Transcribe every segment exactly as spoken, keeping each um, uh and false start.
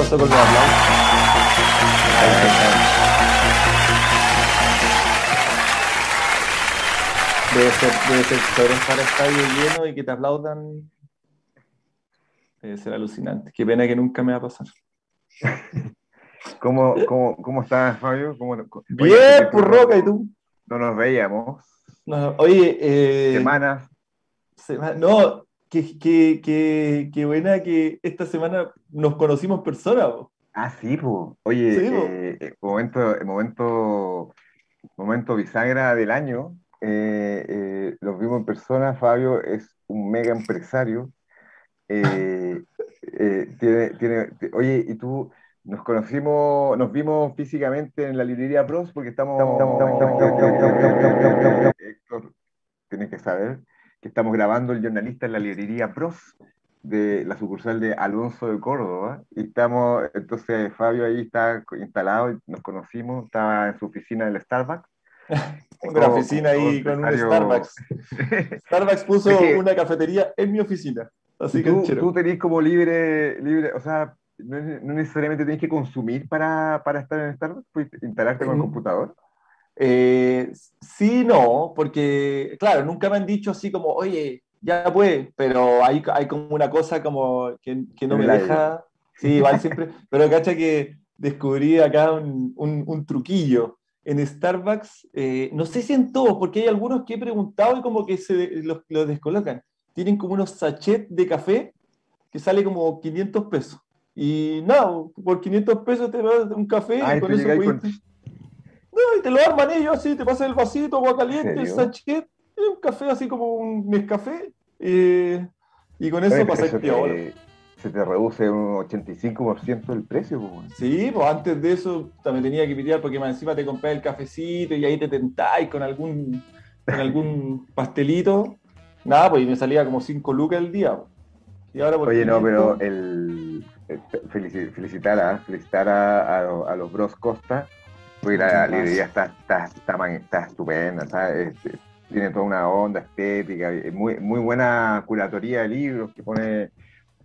pasó con los aplausos? Debe ser, debe ser sobre estar estadio lleno y que te aplaudan. Debe ser alucinante. Qué pena que nunca me va a pasar. ¿Cómo, cómo, cómo estás, Fabio? ¿Cómo, oye, hace Bien, tiempo pues que no, Roca, ¿y tú? no nos veíamos. No, oye, eh, Semanas. sema- no, qué, qué, qué, qué buena que esta semana nos conocimos en persona, po. Ah, sí, pues. Oye, Sí, po. eh, eh, momento, eh, momento, momento bisagra del año. Eh, eh, los vimos en persona. Fabio es un mega empresario. Eh, eh, tiene, tiene, ti- oye, y tú, nos conocimos, nos vimos físicamente en la librería Pros porque estamos, Héctor, tienes que saber que estamos grabando El Jornalista en la librería Pros de la sucursal de Alonso de Córdoba. Y estamos, entonces Fabio ahí está instalado, y nos conocimos, estaba en su oficina del Starbucks, como Tengo una todo, como oficina todo ahí con un empresario. Starbucks. Starbucks Es puso que, una cafetería en mi oficina. y Así tú, canchero. tú tenés como libre, libre, o sea, no, no necesariamente tenés que consumir para, para estar en Starbucks, puedes instalarte con el En- computador. eh, sí, no, porque, claro, nunca me han dicho así como, oye, ya pues, pero hay, hay como una cosa como que, que no En me el aire. deja. Sí, igual siempre. Pero cacha que descubrí acá un, un- un truquillo. En Starbucks, eh, no sé si en todos, porque hay algunos que he preguntado y como que se los, los descolocan. Tienen como unos sachets de café que sale como quinientos pesos. Y nada, por quinientos pesos te das un café y Ay, con tú eso llegáis con... pudiste. No, y te lo arman ellos así, te pasan el vasito, agua ¿En caliente, el serio? sachet, y un café así como un Nescafé. eh, y con Oye, eso pero pasáis eso piola. te, se te reduce un ochenta y cinco por ciento el precio, pues, weón. Sí, pues antes de eso también tenía que pitear porque más encima te compré el cafecito y ahí te tentáis con algún, con algún pastelito. Nada, pues y me salía como cinco lucas el día, pues. Y ahora por Oye, no, pero quinientos. el, el- felici- felicitar, a, felicitar a, a lo- a los Bros Costa, porque Muchas la librería gracias. está, está, está, man- está estupenda, está, este, tiene toda una onda estética, y muy, muy buena curatoría de libros que pone eh,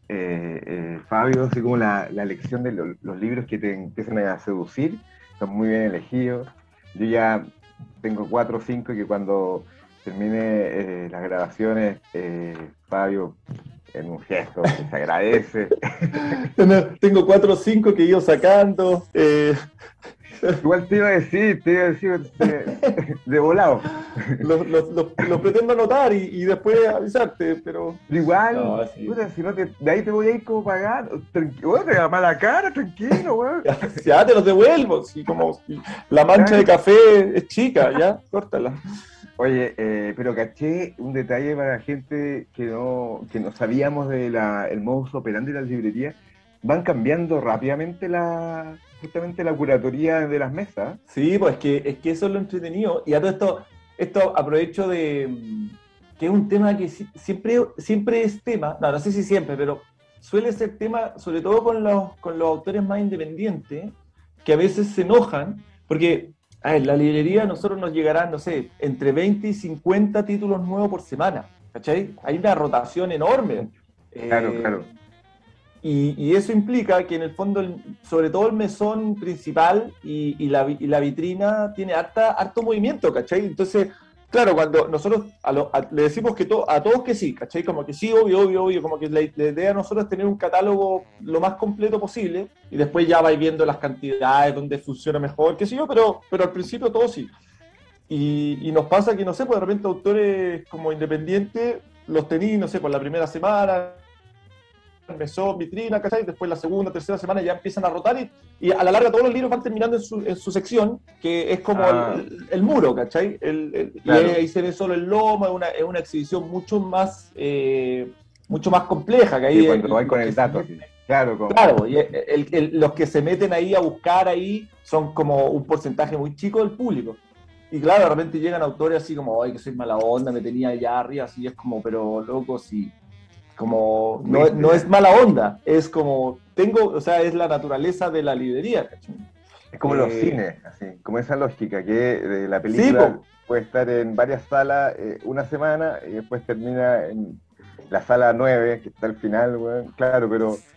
eh, Fabio, así como la, la elección de lo- los libros que te empiezan a seducir, son muy bien elegidos. Yo ya tengo cuatro o cinco que cuando termine eh, las grabaciones, eh, Fabio, en un gesto que se agradece. Tengo tengo cuatro o cinco que he ido sacando. eh, Igual te iba a decir, te iba a decir de, de volado. los, los, los, los pretendo anotar y, y después avisarte, pero Pero igual, no, sí. puta, si no te, de ahí te voy a ir como pagando. Tranquilo, weón, te da mala cara, tranquilo, weón. Ya, ya te los devuelvo. Si como si la mancha de Ya. café es chica, ya, córtala. Oye, eh, pero caché un detalle para la gente que no, que no sabíamos de la, el modus operandi de las librerías. Van cambiando rápidamente la, justamente la curatoría de las mesas. Sí, pues es que, es que eso es lo entretenido. Y a todo esto, esto aprovecho de mm, que es un tema que si- siempre, siempre es tema, no, no sé si siempre, pero suele ser tema, sobre todo con los, con los autores más independientes, que a veces se enojan, porque a ver, la librería a nosotros nos llegarán, no sé, entre veinte y cincuenta títulos nuevos por semana, ¿cachai? Hay una rotación enorme. Claro, Eh, claro. y, y eso implica que en el fondo, el- sobre todo el mesón principal y, y la, vi- y la vitrina tiene harta, harto movimiento, ¿cachai? Entonces, claro, cuando nosotros a lo- a- le decimos que to- a todos que sí, ¿cachai? Como que sí, obvio, obvio, obvio, como que la, la idea de nosotros es tener un catálogo lo más completo posible y después ya vais viendo las cantidades, donde funciona mejor, qué sé yo, pero, pero al principio todo sí. Y, y nos pasa que, no sé, pues de repente autores como independientes los tení, no sé, por la primera semana, mesón, vitrina, ¿cachai? Después la segunda, tercera semana ya empiezan a rotar y, y a la larga todos los libros van terminando en su, en su sección, que es como el, Ah, el, el muro, ¿cachai? El, el, y claro. ahí se ve solo el lomo, es una, es una exhibición mucho más, eh, mucho más compleja, que Sí, ahí cuando eh, vais los con que el se dato, meten, así. Claro, claro, como. y el, el, los que se meten ahí a buscar ahí son como un porcentaje muy chico del público. Y claro, de repente llegan autores así como, ay, que soy mala onda, me tenía allá arriba, así es como, pero loco, sí, como no, Fuiste no es ya. mala onda, es como tengo, o sea, es la naturaleza de la librería, ¿cachai? Es como los Eh, cines, así, como esa lógica, que de la sí, película po, puede estar en varias salas eh, una semana y después termina en la sala nueve que está al final, weón. Claro, pero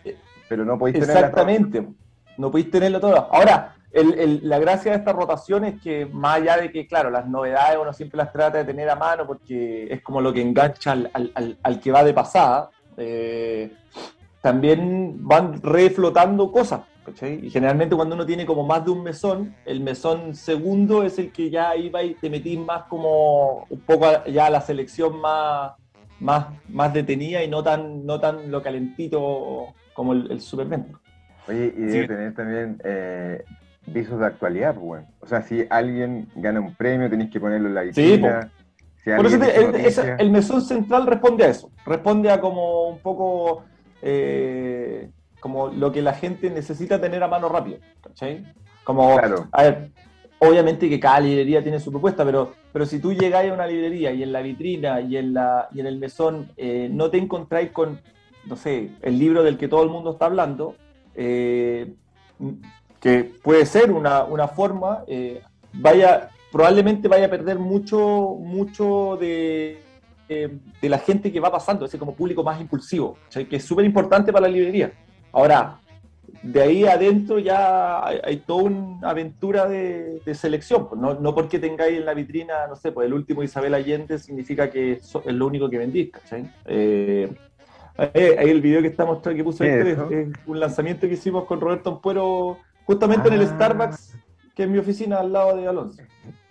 pero no podéis tenerla todas. Exactamente, no podéis tenerlo todo. Ahora, el, el, la gracia de esta rotación es que más allá de que, claro, las novedades uno siempre las trata de tener a mano porque es como lo que engancha al, al, al, al que va de pasada, eh, también van reflotando cosas, ¿cachai? Y generalmente cuando uno tiene como más de un mesón, el mesón segundo es el que ya iba y te metís más como un poco a, ya a la selección más, más, más detenida y no tan, no tan lo calentito como el, el Superman. Oye, y Sí, debe tener también eh, visos de actualidad, pues, bueno. O sea, si alguien gana un premio, tenéis que ponerlo en la sí, po. vitrina. Si Por eso alguien te- hizo el, esa- noticias. el mesón central responde a eso, responde a como un poco eh, como lo que la gente necesita tener a mano rápido, ¿cachai? Como, Claro, a ver, obviamente que cada librería tiene su propuesta, pero, pero si tú llegáis a una librería y en la vitrina y en, la, y en el mesón eh, no te encontráis con, no sé, el libro del que todo el mundo está hablando, eh, que puede ser una, una forma, eh, vaya, probablemente vaya a perder mucho, mucho de, de, de la gente que va pasando, ese como público más impulsivo, o sea, que es súper importante para la librería. Ahora, de ahí adentro ya hay, hay toda una aventura de, de selección. Pues no, no porque tengáis en la vitrina, no sé, pues el último Isabel Allende significa que so, es lo único que vendís, ¿cachai? Eh, ahí, ahí el video que está mostrando, que puso ¿qué es Héctor, es, eso? es un lanzamiento que hicimos con Roberto Ampuero justamente en el Ah, Starbucks, que es mi oficina al lado de Alonso.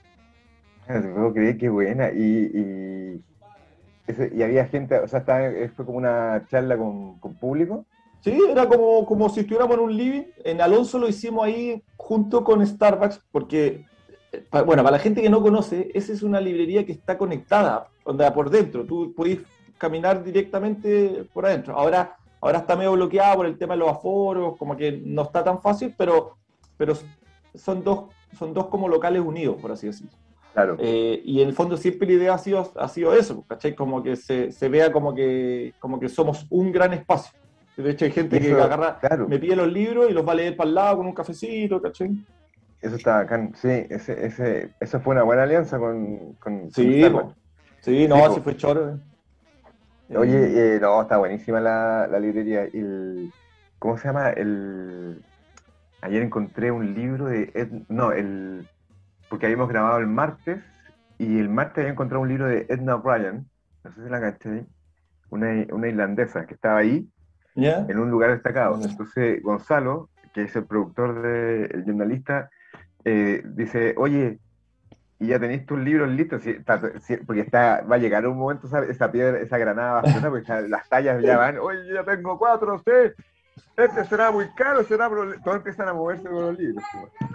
no te puedo creer, qué buena. Y, y, ese- y había gente, o sea, estaba- eh, fue como una charla con, con público. Sí, era como, como si estuviéramos en un living. En Alonso lo hicimos ahí junto con Starbucks, porque, eh, pa- bueno, para la gente que no conoce, esa es una librería que está conectada, onda, por dentro. Tú podés caminar directamente por adentro. Ahora, ahora está medio bloqueado por el tema de los aforos, como que no está tan fácil, pero, pero son dos, son dos como locales unidos, por así decirlo. Claro, Eh, y en el fondo siempre la idea ha sido, ha sido eso, ¿cachai? Como que se, se vea como que, como que somos un gran espacio. De hecho, hay y gente que eso, agarra, claro, me pide los libros y los va a leer para el lado con un cafecito, ¿cachai? eso está bacán. Sí, ese, ese, esa fue una buena alianza con, con, con Sí, Starbucks. po. Sí, Sí, no, así pues. fue choro. eh. Eh, Oye, eh, no, está buenísima la, la librería. El, ¿cómo se llama? El, ayer encontré un libro de Ed, no, el, porque habíamos grabado el martes y el martes había encontrado un libro de Edna O'Brien, no sé si la caché, una, una irlandesa que estaba ahí ¿Ya? en un lugar destacado. Entonces Gonzalo, que es el productor, de, el jornalista, eh, dice, oye, y ya tenéis tus libros listos, sí, está- sí, porque está, va a llegar un momento esa, esa piedra, esa granada va a explotar, porque ya las tallas ya van, oye, ya tengo cuatro, sí, este será muy caro, será, proble-". Todos empiezan a moverse con los libros. Pues.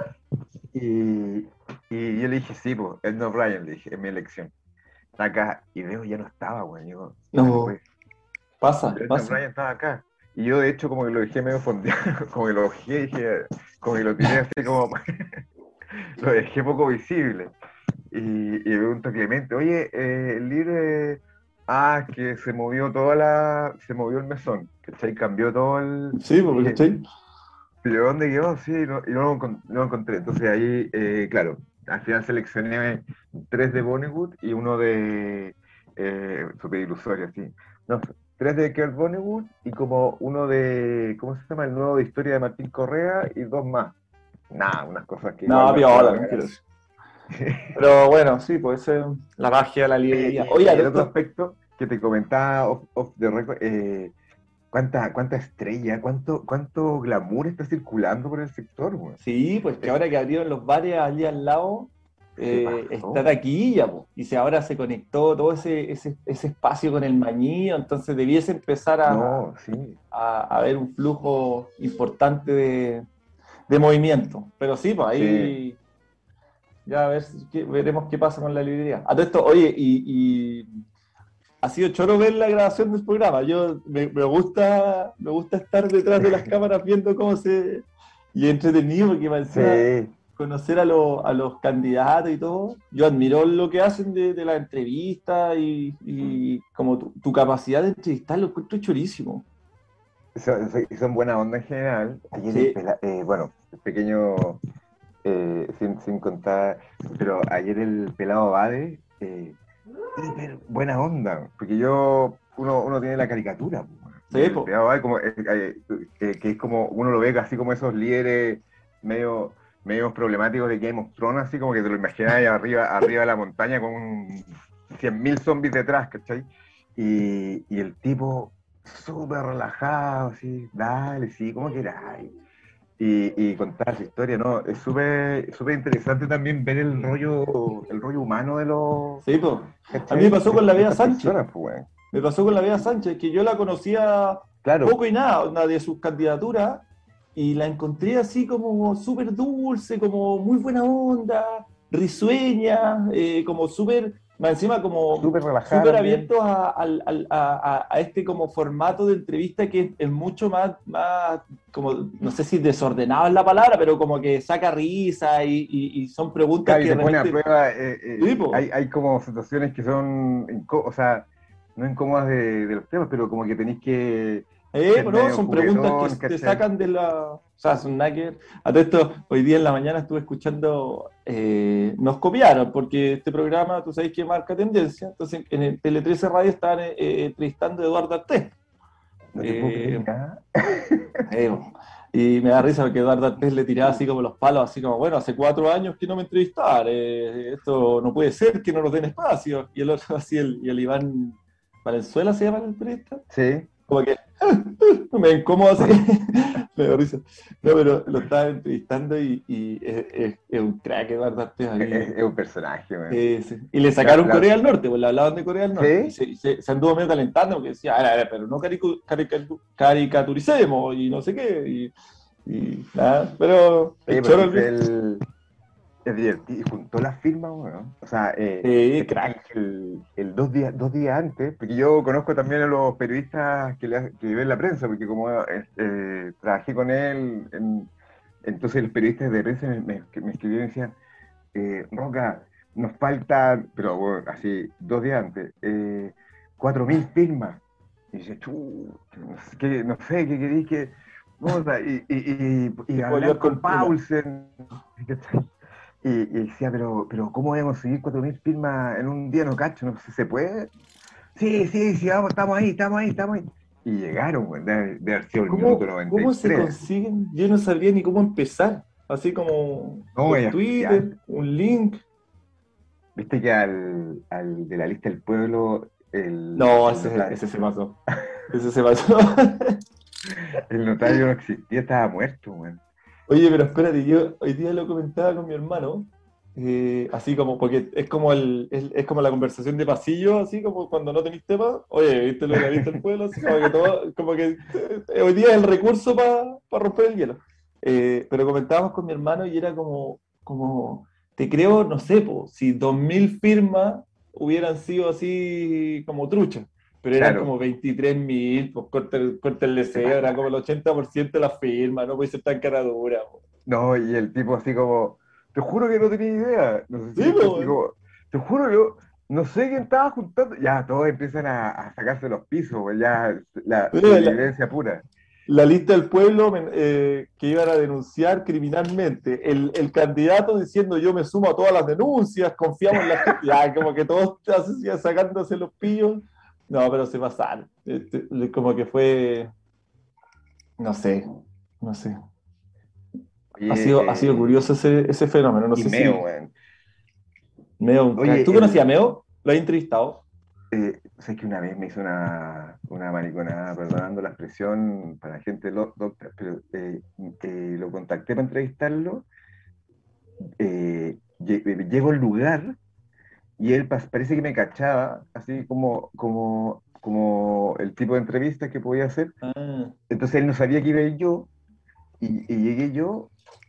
Y, y yo le dije, sí, pues, Ed O'Brien, le dije, es mi elección. Está acá, y veo, ya no estaba, güey, yo, no te No, puedes. pasa, Ed pasa. O'Brien estaba acá. Y yo, de hecho, como que lo dejé medio fondeado, como que lo dejé, dije, como que lo tiré así como, lo dejé poco visible. Y, y me pregunto a Clemente, oye, eh, el libro de... Ah, que se movió toda la... Se movió el mesón, ¿cachai? Cambió todo el... Sí, Y porque dije, estoy. ¿pero dónde quedó? Sí, no, y no lo, encon- no lo encontré. Entonces ahí, eh, claro, al final seleccioné tres de Vonnegut y uno de... Eh, Super ilusorio, sí. No, tres de Kurt Vonnegut y como uno de... ¿Cómo se llama? El nuevo de historia de Martín Correa y dos más. Nada, unas cosas que igual No, las puedo piola, regalar. tranquilo. Pero bueno, sí, pues esa es la magia de la Oye, librería. y, Oye, y de el otro esto, aspecto que te comentaba off, off the record, eh, ¿cuánta, cuánta estrella, cuánto, cuánto glamour está circulando por el sector, güey? sí, pues que Es- ahora que abrieron los bares allí al lado, Se eh, está pasó. taquilla, pues. Y si ahora se conectó todo ese, ese, ese espacio con el Mañío, entonces debiese empezar a, No, sí. a, a haber un flujo importante de, de movimiento. Pero sí, pues Sí. ahí ya a ver, si- qué- veremos qué pasa con la librería. A todo esto, oye, y, y ha sido choro ver la grabación del programa. Yo me, me gusta, me gusta estar detrás de las cámaras viendo cómo se. Y entretenido, porque me encima Sí. conocer a, los a los candidatos y todo. Yo admiro lo que hacen de, de la entrevista y, y como tu, tu capacidad de entrevistar lo encuentro chorísimo. Son, son- son buena onda en general. Ayer el Sí, pela- eh, bueno, el pequeño, eh, sin, sin contar, pero ayer el pelado Bade, eh, hiper buena onda, porque yo, uno, uno tiene la caricatura, pues, Sí, el po. Peado Val, como, eh, eh, que, que es como, uno lo ve así como esos líderes medio, medio problemáticos de Game of Thrones, así como que te lo imaginas ahí arriba, arriba de la montaña con cien mil zombies detrás, ¿cachai? Y, y el tipo súper relajado, así, dale, sí, como queráis. Y, y contar su historia, ¿no? Es súper súper interesante también ver el rollo, el rollo humano de los, Sí, po. A mí me ¿cachai? pasó De, con la de Bea estas Sánchez. personas, pues, weón. Me pasó con la Bea Sánchez, que yo la conocía Claro, poco y nada, una de sus candidaturas, y la encontré así como súper dulce, como muy buena onda, risueña, eh, como súper, más encima como súper relajada súper también. abierto a, al- al- a- a- a este como formato de entrevista que es, es mucho más, más, como, no sé si desordenado es la palabra, pero como que saca risa y, y- y son preguntas Claro, y que de te pone a repente, prueba, eh, eh, tipo, hay, hay como situaciones que son, incó- o sea, no incómodas de, de los temas, pero como que tenéis que Eh, ser bro, medio son preguntas que juguetón, te ¿cachai? sacan de la. O sea, son nada que ver. A todo esto, hoy día en la mañana estuve escuchando. Eh, nos copiaron, porque este programa, tú sabes que marca tendencia. Entonces, en el Tele trece Radio estaban eh, eh, entrevistando a Eduardo Artés. No te puedo creer Eh, nada. eh, y me da risa porque Eduardo Artés le tiraba así como los palos, así como, bueno, hace cuatro años que no me entrevistaban. Eh, esto no puede ser que no nos den espacio. Y el otro, así, el, y el Iván Valenzuela se llama el periodista. Sí, Como que me incómodo así, me dio risa. No, pero lo estaba entrevistando y, y es, es- es un crack Eduardo Artes a es, mí. es un personaje, man. Eh, sí. Y le La- sacaron la- Corea del Norte, pues le hablaban de Corea del Norte. Y sí, se, y se- se anduvo medio calentando porque decía, a ver, a ver, pero no caricu- carica- caricaturicemos y no sé qué. Y, y nada, pero sí, el pues choro sí, el viejo. el, es divertido. Y juntó las firmas, weón. O sea, eh, Sí, te creí crack. que el, el dos días, dos días antes, porque yo conozco también a los periodistas que, le, ha- que ven la prensa, porque como eh, eh, trabajé con él, en- entonces los periodistas de prensa me, me, me escribieron y decían, eh, Roca, nos faltan, pero bueno, así, dos días antes, eh, cuatro mil firmas. Y dice, chu, no sé qué, no sé, qué queréis que... puta, Y, y, y, y Y puedo hablar ayudar con con una. Paulsen. ¿Cachai? Y, y decía, pero, pero ¿cómo voy a conseguir cuatro mil firmas en un día? No cacho, no sé si se puede. Sí, sí, sí, vamos, estamos ahí, estamos ahí, estamos ahí. Y llegaron, güey, de, de haber sido el minuto ¿Cómo, noventa y cómo se tres consiguen? Yo no sabría ni cómo empezar. Así como No, por es Twitter, acuciante. un link. Viste que al, al de la lista del pueblo, el, No, el ese, notario, ese se pasó. Ese se pasó. el notario no existía, estaba muerto, güey. Oye, pero espérate, yo hoy día lo comentaba con mi hermano, eh, así como, porque es como el, es, es como la conversación de pasillo, así como cuando no tenéis tema. Oye, ¿viste lo de la lista del pueblo? Así como que todo, como que eh, hoy día es el recurso para romper el hielo. Eh, pero comentábamos con mi hermano y era como, como, te creo, no sé, po, si dos mil firmas hubieran sido así como truchas. Pero eran Claro, como veintitrés mil, pues corta, el- corta el se deseo, era pasa. como el ochenta por ciento de las firmas, no puede ser tan cara dura. Po. No, y el tipo así como, te juro que no tenía idea. No sé si Sí, viste po, así weón. como, te juro yo, no sé quién estaba juntando. Ya, todos empiezan a, a sacarse los pisos, pues, ya, la Mira, la, sobrevivencia pura. la lista del pueblo men- eh, que iban a denunciar criminalmente. El, el candidato diciendo yo me sumo a todas las denuncias, confiamos en la gente. Ya, como que todos así, sacándose los pillos. No, pero se pasaron. Este, como que fue, no sé, no sé. Ha Oye, sido, ha sido eh, curioso ese, ese fenómeno. No y sé Meo, si weón. Meo un crack. Oye, ¿Tú conocías a el, Meo? ¿Lo has entrevistado? eh, sé que una vez me hizo una, una mariconada, perdonando la expresión para gente lo- docta, pero eh, eh, lo contacté para entrevistarlo. eh, lle- eh, llego al lugar y él pas- parece que me cachaba, así como, como, como el tipo de entrevista que podía hacer. Ah, Entonces él no sabía que iba a ir yo y, y llegué yo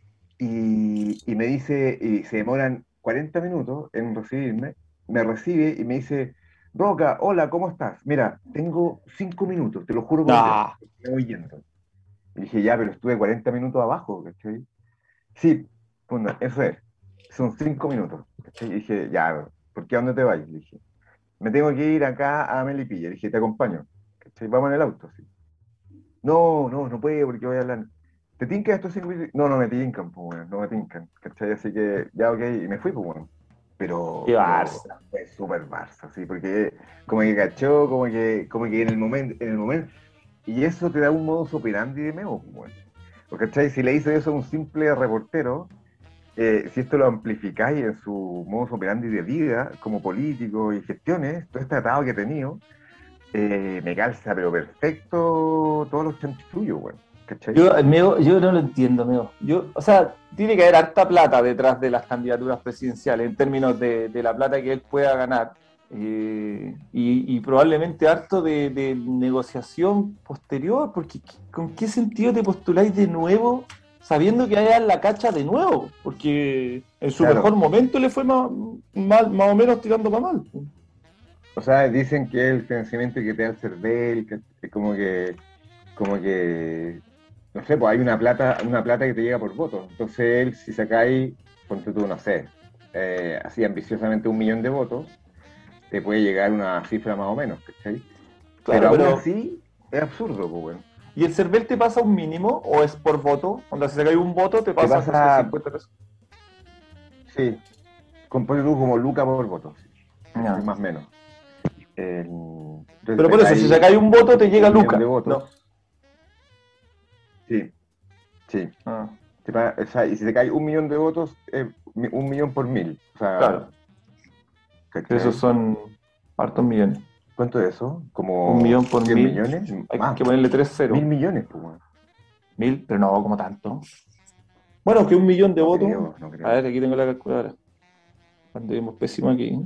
y, y me dice, y se demoran cuarenta minutos en recibirme, me recibe y me dice, Roca, hola, ¿cómo estás? Mira, tengo cinco minutos, te lo juro por Dios, nah. me voy yendo. Y dije, ya, pero estuve cuarenta minutos abajo, ¿cachai? Sí, bueno, eso es, son cinco minutos, ¿cachai? Y dije, ya, ¿por qué a dónde te vas? Le dije, me tengo que ir acá a Melipilla. Le dije, te acompaño, ¿cachai? Vamos en el auto, sí. No, no, no puedo porque voy a hablar. ¿Te tinca estos cinco minutos? No, no me tincan, pues, bueno, no me tincan, ¿cachai? Así que, ya, ok, y me fui, pues, bueno. Qué Pero, pero Barça. fue súper Barça, sí, porque como que cachó, como que, como que en el momento, en el momento, y eso te da un modus operandi de Meo, bueno. Porque, ¿cachai? Si le hizo eso a un simple reportero, eh, si esto lo amplificáis en su modus operandi de vida, como político y gestiones, todo este atado que he tenido, eh, me calza, pero perfecto, todos los chanchullos, bueno. ¿Cachai? Yo, Meo, yo no lo entiendo, Meo. Yo, o sea, tiene que haber harta plata detrás de las candidaturas presidenciales en términos de, de la plata que él pueda ganar. Eh, y, y probablemente harto de, de negociación posterior, porque ¿con qué sentido te postuláis de nuevo sabiendo que hay la cacha de nuevo? Porque en su Claro. mejor momento le fue más, más, más o menos tirando para mal. O sea, dicen que el financiamiento que te da el CERVEL, que es como que, como que, no sé, pues hay una plata, una plata que te llega por votos. Entonces él, si sacáis, ponte tú, no sé, eh, así ambiciosamente un millón de votos, te puede llegar una cifra más o menos, ¿cachai? Claro, pero aún pero así es absurdo, pues, bueno. ¿y el CERVEL te pasa un mínimo o es por voto? Cuando se cae un voto te pasa, pasa- no sé, cincuenta pesos. Sí, compone tú como Luca por voto, sí, Ya. más o menos. Eh, entonces Pero por eso, si sacáis sacáis un voto te llega un millón Luca. de votos. No. Sí, sí. Ah, Te pa- o sea, y si te cae un millón de votos, eh, mi- un millón por mil. O sea, claro, ¿cachai? esos son hartos millones. ¿Cuánto es eso? Un ¿Como millón por cien mil, millones? hay Más. que ponerle tres ceros. Mil millones, pues, bueno. Mil, pero no como tanto. Bueno, que un millón de No votos. creo, no A creo. ver, aquí tengo la calculadora. Cuando vimos pésimo aquí.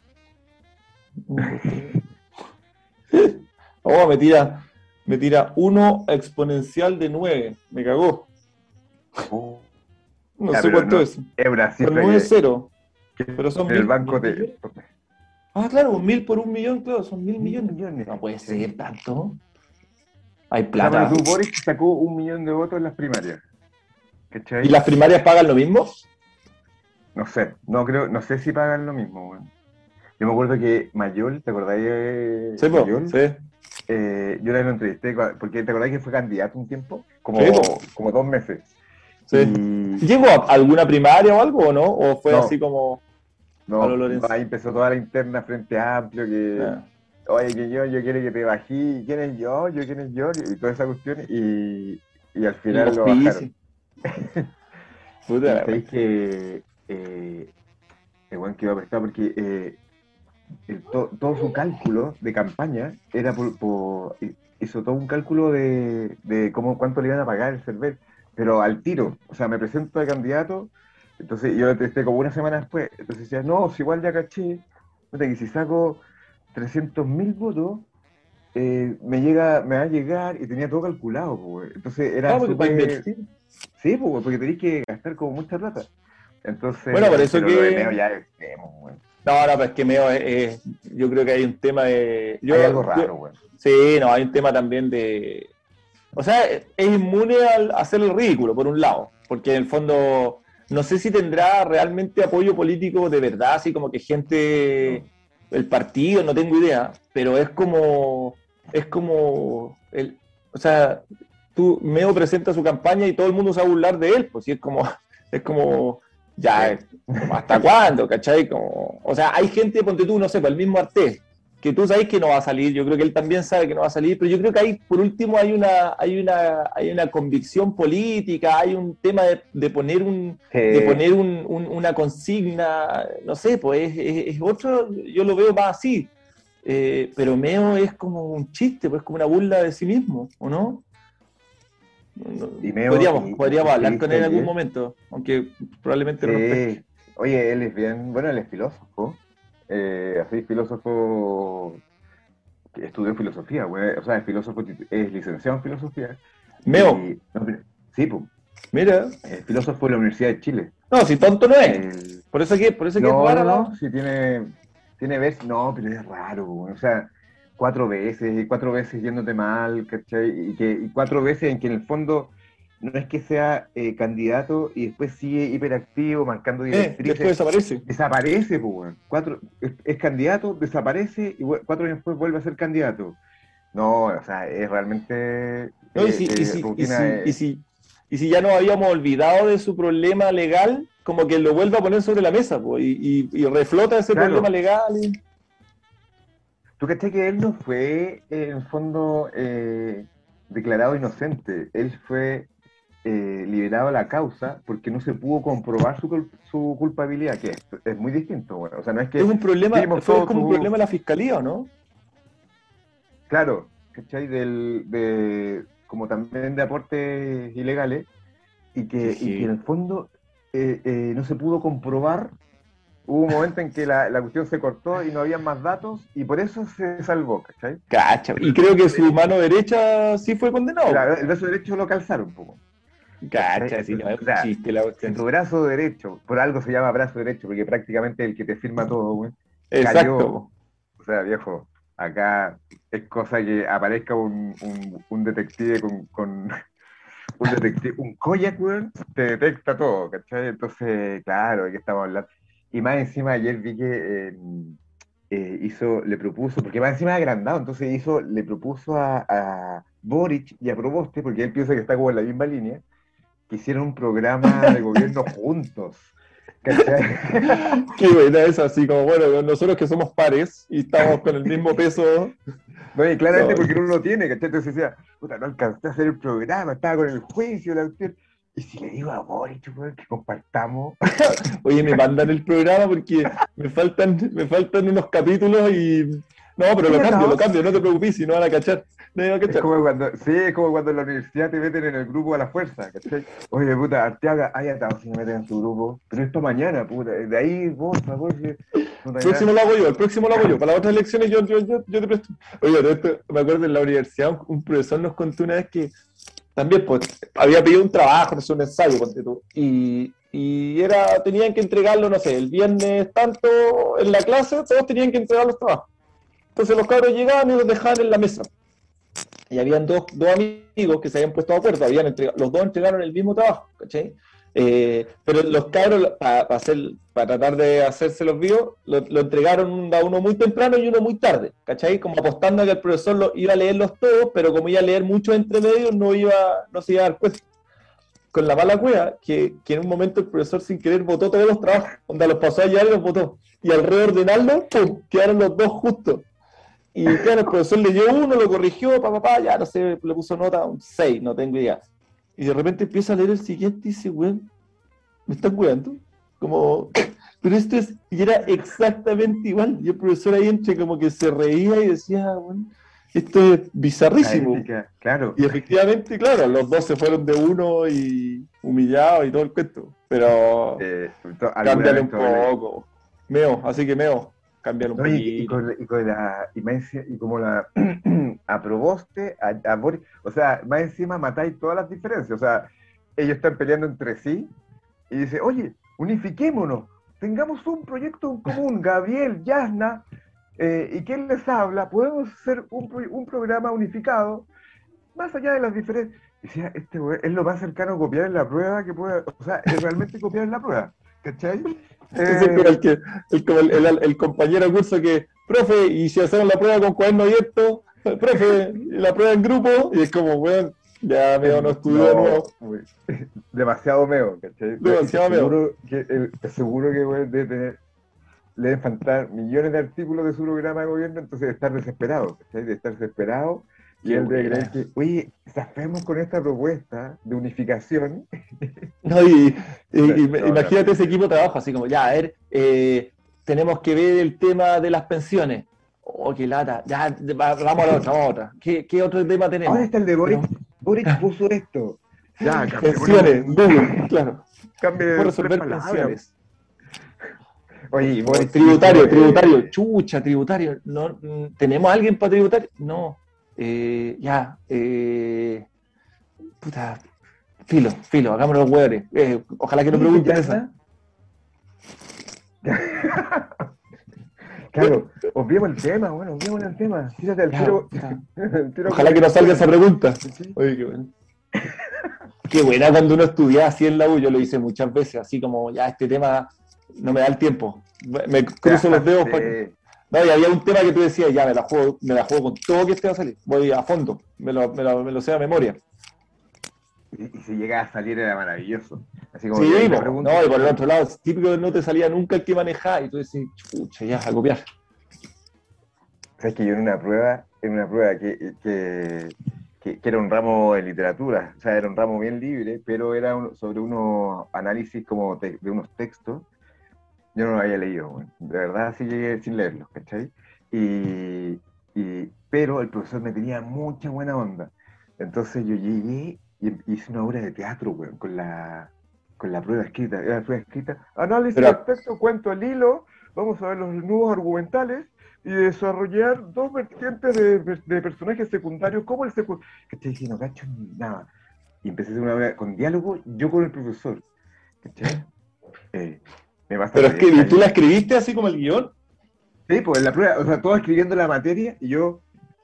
Oh, me tira, me tira uno exponencial de nueve. Me cagó. Oh, No ya, sé pero cuánto no, es. es una Son cifra nueve que, ceros. que Pero son en el mil, banco mil te... millones. Ah, claro, un mil por un millón, claro, son mil Mil millones. millones. No puede ser tanto. Hay O sea, pero plata. tú, Boric sacó un millón de votos en las primarias. ¿Y ¿Cachai? las primarias pagan lo mismo? No sé, no creo, no sé si pagan lo mismo, weón. Yo me acuerdo que Mayol, ¿te acordáis de Sí, po, Mayol? sí. Eh, yo la lo entrevisté, cua- porque ¿te acordás que fue candidato un tiempo? Como, Sí, po. como dos meses. Sí. Y ¿Llegó a alguna primaria o algo o no? ¿O fue así no, como a lo no, no, Lorenzo? ahí empezó toda la interna Frente Amplio, que, Ah. oye, que yo, yo quiero que te bají, ¿quién es yo? Yo, ¿quién es yo? Y toda esa cuestión, y, y al El final lo auspicio. bajaron. Puta Y la wea. sabéis que eh, el buen quedó apretado porque eh, el- to- todo su cálculo de campaña era por, por- hizo todo un cálculo de, de cómo cuánto le iban a pagar el CERVEL, pero al tiro, o sea, me presento de candidato, entonces yo lo testé como una semana después, entonces decía, no, si igual ya caché, puta, que si saco trescientos mil votos, eh, me llega, me va a llegar y tenía todo calculado, pues, entonces Ah, era porque para súper, invertir. sí, pues, porque tenéis que gastar como mucha plata, Bueno, por entonces, eso pero lo de Meo que. ya es extremo, güey. No, no, pero es que Meo es, es- yo creo que hay un tema de. Yo, Hay algo yo- raro, güey. sí, no, hay un tema también de. O sea, es inmune al hacer el ridículo, por un lado, porque en el fondo no sé si tendrá realmente apoyo político de verdad, así como que gente, el partido, no tengo idea, pero es como, es como, el, o sea, tú, Meo presenta su campaña y todo el mundo se va a burlar de él, pues sí, es como, es como, ya, Sí. como, ¿hasta cuándo? ¿Cachai? Como, o sea, hay gente, ponte tú, no sé, pues el mismo Artés, que tú sabes que no va a salir, yo creo que él también sabe que no va a salir, pero yo creo que ahí, por último, hay una, hay una, hay una convicción política, hay un tema de, de poner un, de Sí. poner un, un, una consigna, no sé, pues es, es, es otro, yo lo veo más así. Eh, pero Meo es como un chiste, pues es como una burla de sí mismo, ¿o no? No, no, Y Meo, podríamos, y no podríamos sé si hablar con viste él en algún ayer. momento, aunque probablemente no nos pesque. Sí. Oye, él es bien, bueno, él es filósofo. Eh, así, filósofo que estudió filosofía, güey. O sea, es filósofo, tit- es licenciado en filosofía. Meo, Y, no, pero- sí, pues, mira, es filósofo de la Universidad de Chile. no, si tonto no es, El- por eso que, por eso que es No, rara no, la. no, sí tiene, tiene veces, no, pero es raro, güey. O sea, cuatro veces, y cuatro veces yéndote mal, ¿cachai? Y, que, y cuatro veces en que en el fondo no es que sea eh, candidato y después sigue hiperactivo, marcando Eh, después directrices, desaparece. desaparece, pues, weón. Cuatro, es, es candidato, desaparece y vue- cuatro años después vuelve a ser candidato. No, o sea, es realmente eh, No, y si, y eh, si, y rutina. si, y eh, si, y si ya nos habíamos olvidado de su problema legal, como que lo vuelve a poner sobre la mesa, pues, y, y, y reflota ese Claro. problema legal. Y... ¿Tú cachai que él no fue, eh, en el fondo, eh, declarado inocente. Él fue eh, liberado a la causa porque no se pudo comprobar su, cul- su culpabilidad, que es, es muy distinto. Bueno, o sea, no es Es que un problema, vimos fue todo como un su... problema de la fiscalía, ¿o no? Claro, ¿cachai? Del, de, como también de aportes ilegales, y Qué que, y que en heavy. el fondo eh, eh, no se pudo comprobar. Hubo un momento en que la, la cuestión se cortó y no había más datos, y por eso se salvó, ¿cachai? Cacha. Y creo que su mano derecha sí fue condenado. La- el brazo derecho lo calzaron un poco, ¿cachai? Cacha, sí, no Entonces, es o un sea, chiste la si cuestión. tu brazo derecho, por algo se llama brazo derecho, porque prácticamente el que te firma todo, güey, Exacto, cayó, po. o sea, viejo, acá es cosa que aparezca un, un, un detective con, con un detective, un Koyak, weón, te detecta todo, ¿cachai? Entonces, claro, ¿de qué estamos hablando? Y más encima ayer vi que eh, eh, hizo, le propuso, porque más encima es agrandado, entonces hizo, le propuso a, a Boric y a Proboste, porque él piensa que está como en la misma línea, que hicieron un programa de gobierno juntos, ¿cachai? Qué buena es así como, bueno, nosotros que somos pares y estamos con el mismo peso. No, y claramente No, porque uno lo tiene, ¿cachai? Entonces decía, puta, no alcancé a hacer el programa, estaba con el juicio, la cuestión. Y si le digo a Boric, weón, que compartamos. oye, me mandan el programa porque me faltan, me faltan unos capítulos y. No, pero ¿Qué lo cambio, lo pasaba? cambio, no te preocupes, si no van a cachar. No van a Es cachar. como cuando, sí, es como cuando en la universidad te meten en el grupo a la fuerza, ¿cachai? Oye, puta, Arteaga, ay, atado si me meten en tu grupo, pero esto mañana, puta, de ahí vos, por favor, que- puta, El ya. próximo lo hago yo, el próximo lo hago yo. Para las otras elecciones yo, yo, yo, yo te presto. Oye, de esto, me acuerdo en la universidad, un, un profesor nos contó una vez que también pues, había pedido un trabajo, no sé, un ensayo, ponte tú, y, y era, tenían que entregarlo, no sé, el viernes tanto en la clase, todos tenían que entregar los trabajos. Entonces los cabros llegaban y los dejaban en la mesa. Y habían dos, dos amigos que se habían puesto de acuerdo, habían entregado, los dos entregaron el mismo trabajo, ¿cachai? Eh, pero los cabros, para pa pa tratar de hacerse los vivos, lo, lo entregaron a uno muy temprano y uno muy tarde, ¿cachai? Como apostando a que el profesor lo, iba a leerlos todos, pero como iba a leer muchos entre medios, no, iba, no se iba a dar cuenta. Con la mala cueva, que, que en un momento el profesor sin querer votó todos los trabajos, donde los pasó a llevar y los votó. Y al reordenarlos, ¡pum!, quedaron los dos justos. Y claro, el profesor leyó uno, lo corrigió, papá, pa, pa, ya no sé, le puso nota un seis, no tengo idea. Y de repente empieza a leer el siguiente y dice, weón, ¿me están cuidando? Como, pero esto es, y era exactamente igual. Y el profesor ahí entre como que se reía y decía, weón, esto es La bizarrísimo. ética, claro. Y efectivamente, claro, los dos se fueron de uno y humillados y todo el cuento. Pero Eh, to- alguna cámbiale vez un todo le- poco. Meo, así que Meo, cámbiale un No, y, y poquito. con, y con la inmensa, y como la aprobaste a, a Boris, o sea, más encima matáis todas las diferencias, o sea, ellos están peleando entre sí, y dice, oye, unifiquémonos, tengamos un proyecto en común, Gabriel, Yasna, eh, ¿y quién les habla? Podemos hacer un, pro- un programa unificado, más allá de las diferencias. Decía, este güey es lo más cercano a copiar en la prueba que pueda, o sea, es realmente copiar en la prueba, ¿cachai? Ese es como Eh, el, que, el, como el, el- el compañero de curso que, profe, y si hacemos la prueba con cuaderno abierto, profe, y la prueba en grupo, y es como, weón, ya Meo no estudió de no, nuevo, güey, demasiado meo, ¿cachai? Y te demasiado Meo. seguro que, el, te seguro que güey, debe tener, le deben faltar millones de artículos de su programa de gobierno, entonces de estar desesperado, ¿cachai? De estar desesperado, y Qué él debe creer buena. que, oye, zafemos con esta propuesta de unificación. No, y, y- y- No, imagínate ese terrible. equipo de trabajo, así como, ya, a ver, eh, tenemos que ver el tema de las pensiones. Oh, qué lata, ya, va- vamos a la otra, vamos a otra. ¿Qué, qué otro tema Ahora tenemos? está el de Boric. Pero, Boric puso esto. Ya, cambiémoslo. pensiones, Google, claro. ¿Cómo Cambie tres resolver palabras. pensiones? Oye, y O Boric tributario, hizo, tributario, eh, chucha, tributario. No, mm, ¿tenemos a alguien para tributario? No. Eh, ya, eh, puta, filo, filo, hagámoslo los hueones. Eh, ojalá que no ¿qué dice pregunten esa. Yasna? Claro, obviemos el tema, bueno, obviemos el tema. Tírate al Ya, tiro. puta. al tiro Ojalá con que no salga esa pregunta. Sí. Oye, qué bueno. Qué buena cuando uno estudiaba así en la U, yo lo hice muchas veces, así como, ya, este tema no me da el tiempo. Me cruzo los dedos para que... Sí. No, y había un tema que tú decías, ya, me la juego, me la juego con todo que este va a salir. Voy a fondo, me lo, me lo, me lo sé a memoria. Y, y si llega a salir era maravilloso. Así como Sí, que ahí te po, pregunto. no, y por el otro lado, es típico que no te salía nunca el que manejaba, y tú decís, chucha, ya, a copiar. Sabes que yo en una prueba, en una prueba que, que que, que era un ramo de literatura, o sea, era un ramo bien libre, pero era un, sobre unos análisis como te, de unos textos. Yo no lo había leído, bueno. De verdad sí llegué sin leerlos, ¿cachai? Y, y, pero el profesor me tenía mucha buena onda. Entonces yo llegué y hice una obra de teatro, weón, con la, con la prueba escrita. Era la prueba escrita. Análisis Pero, del texto, cuento el hilo, vamos a ver los nudos argumentales y desarrollar dos vertientes de, de personajes secundarios, como el secundario. ¿Cachai? Dije, no cacho ni nada. Y empecé a hacer una obra con diálogo, yo con el profesor. ¿Cachai? Eh, me vas a pero es creer, que tú la Jaime. escribiste así como el guión. Sí, pues en la prueba, o sea, todos escribiendo la materia y yo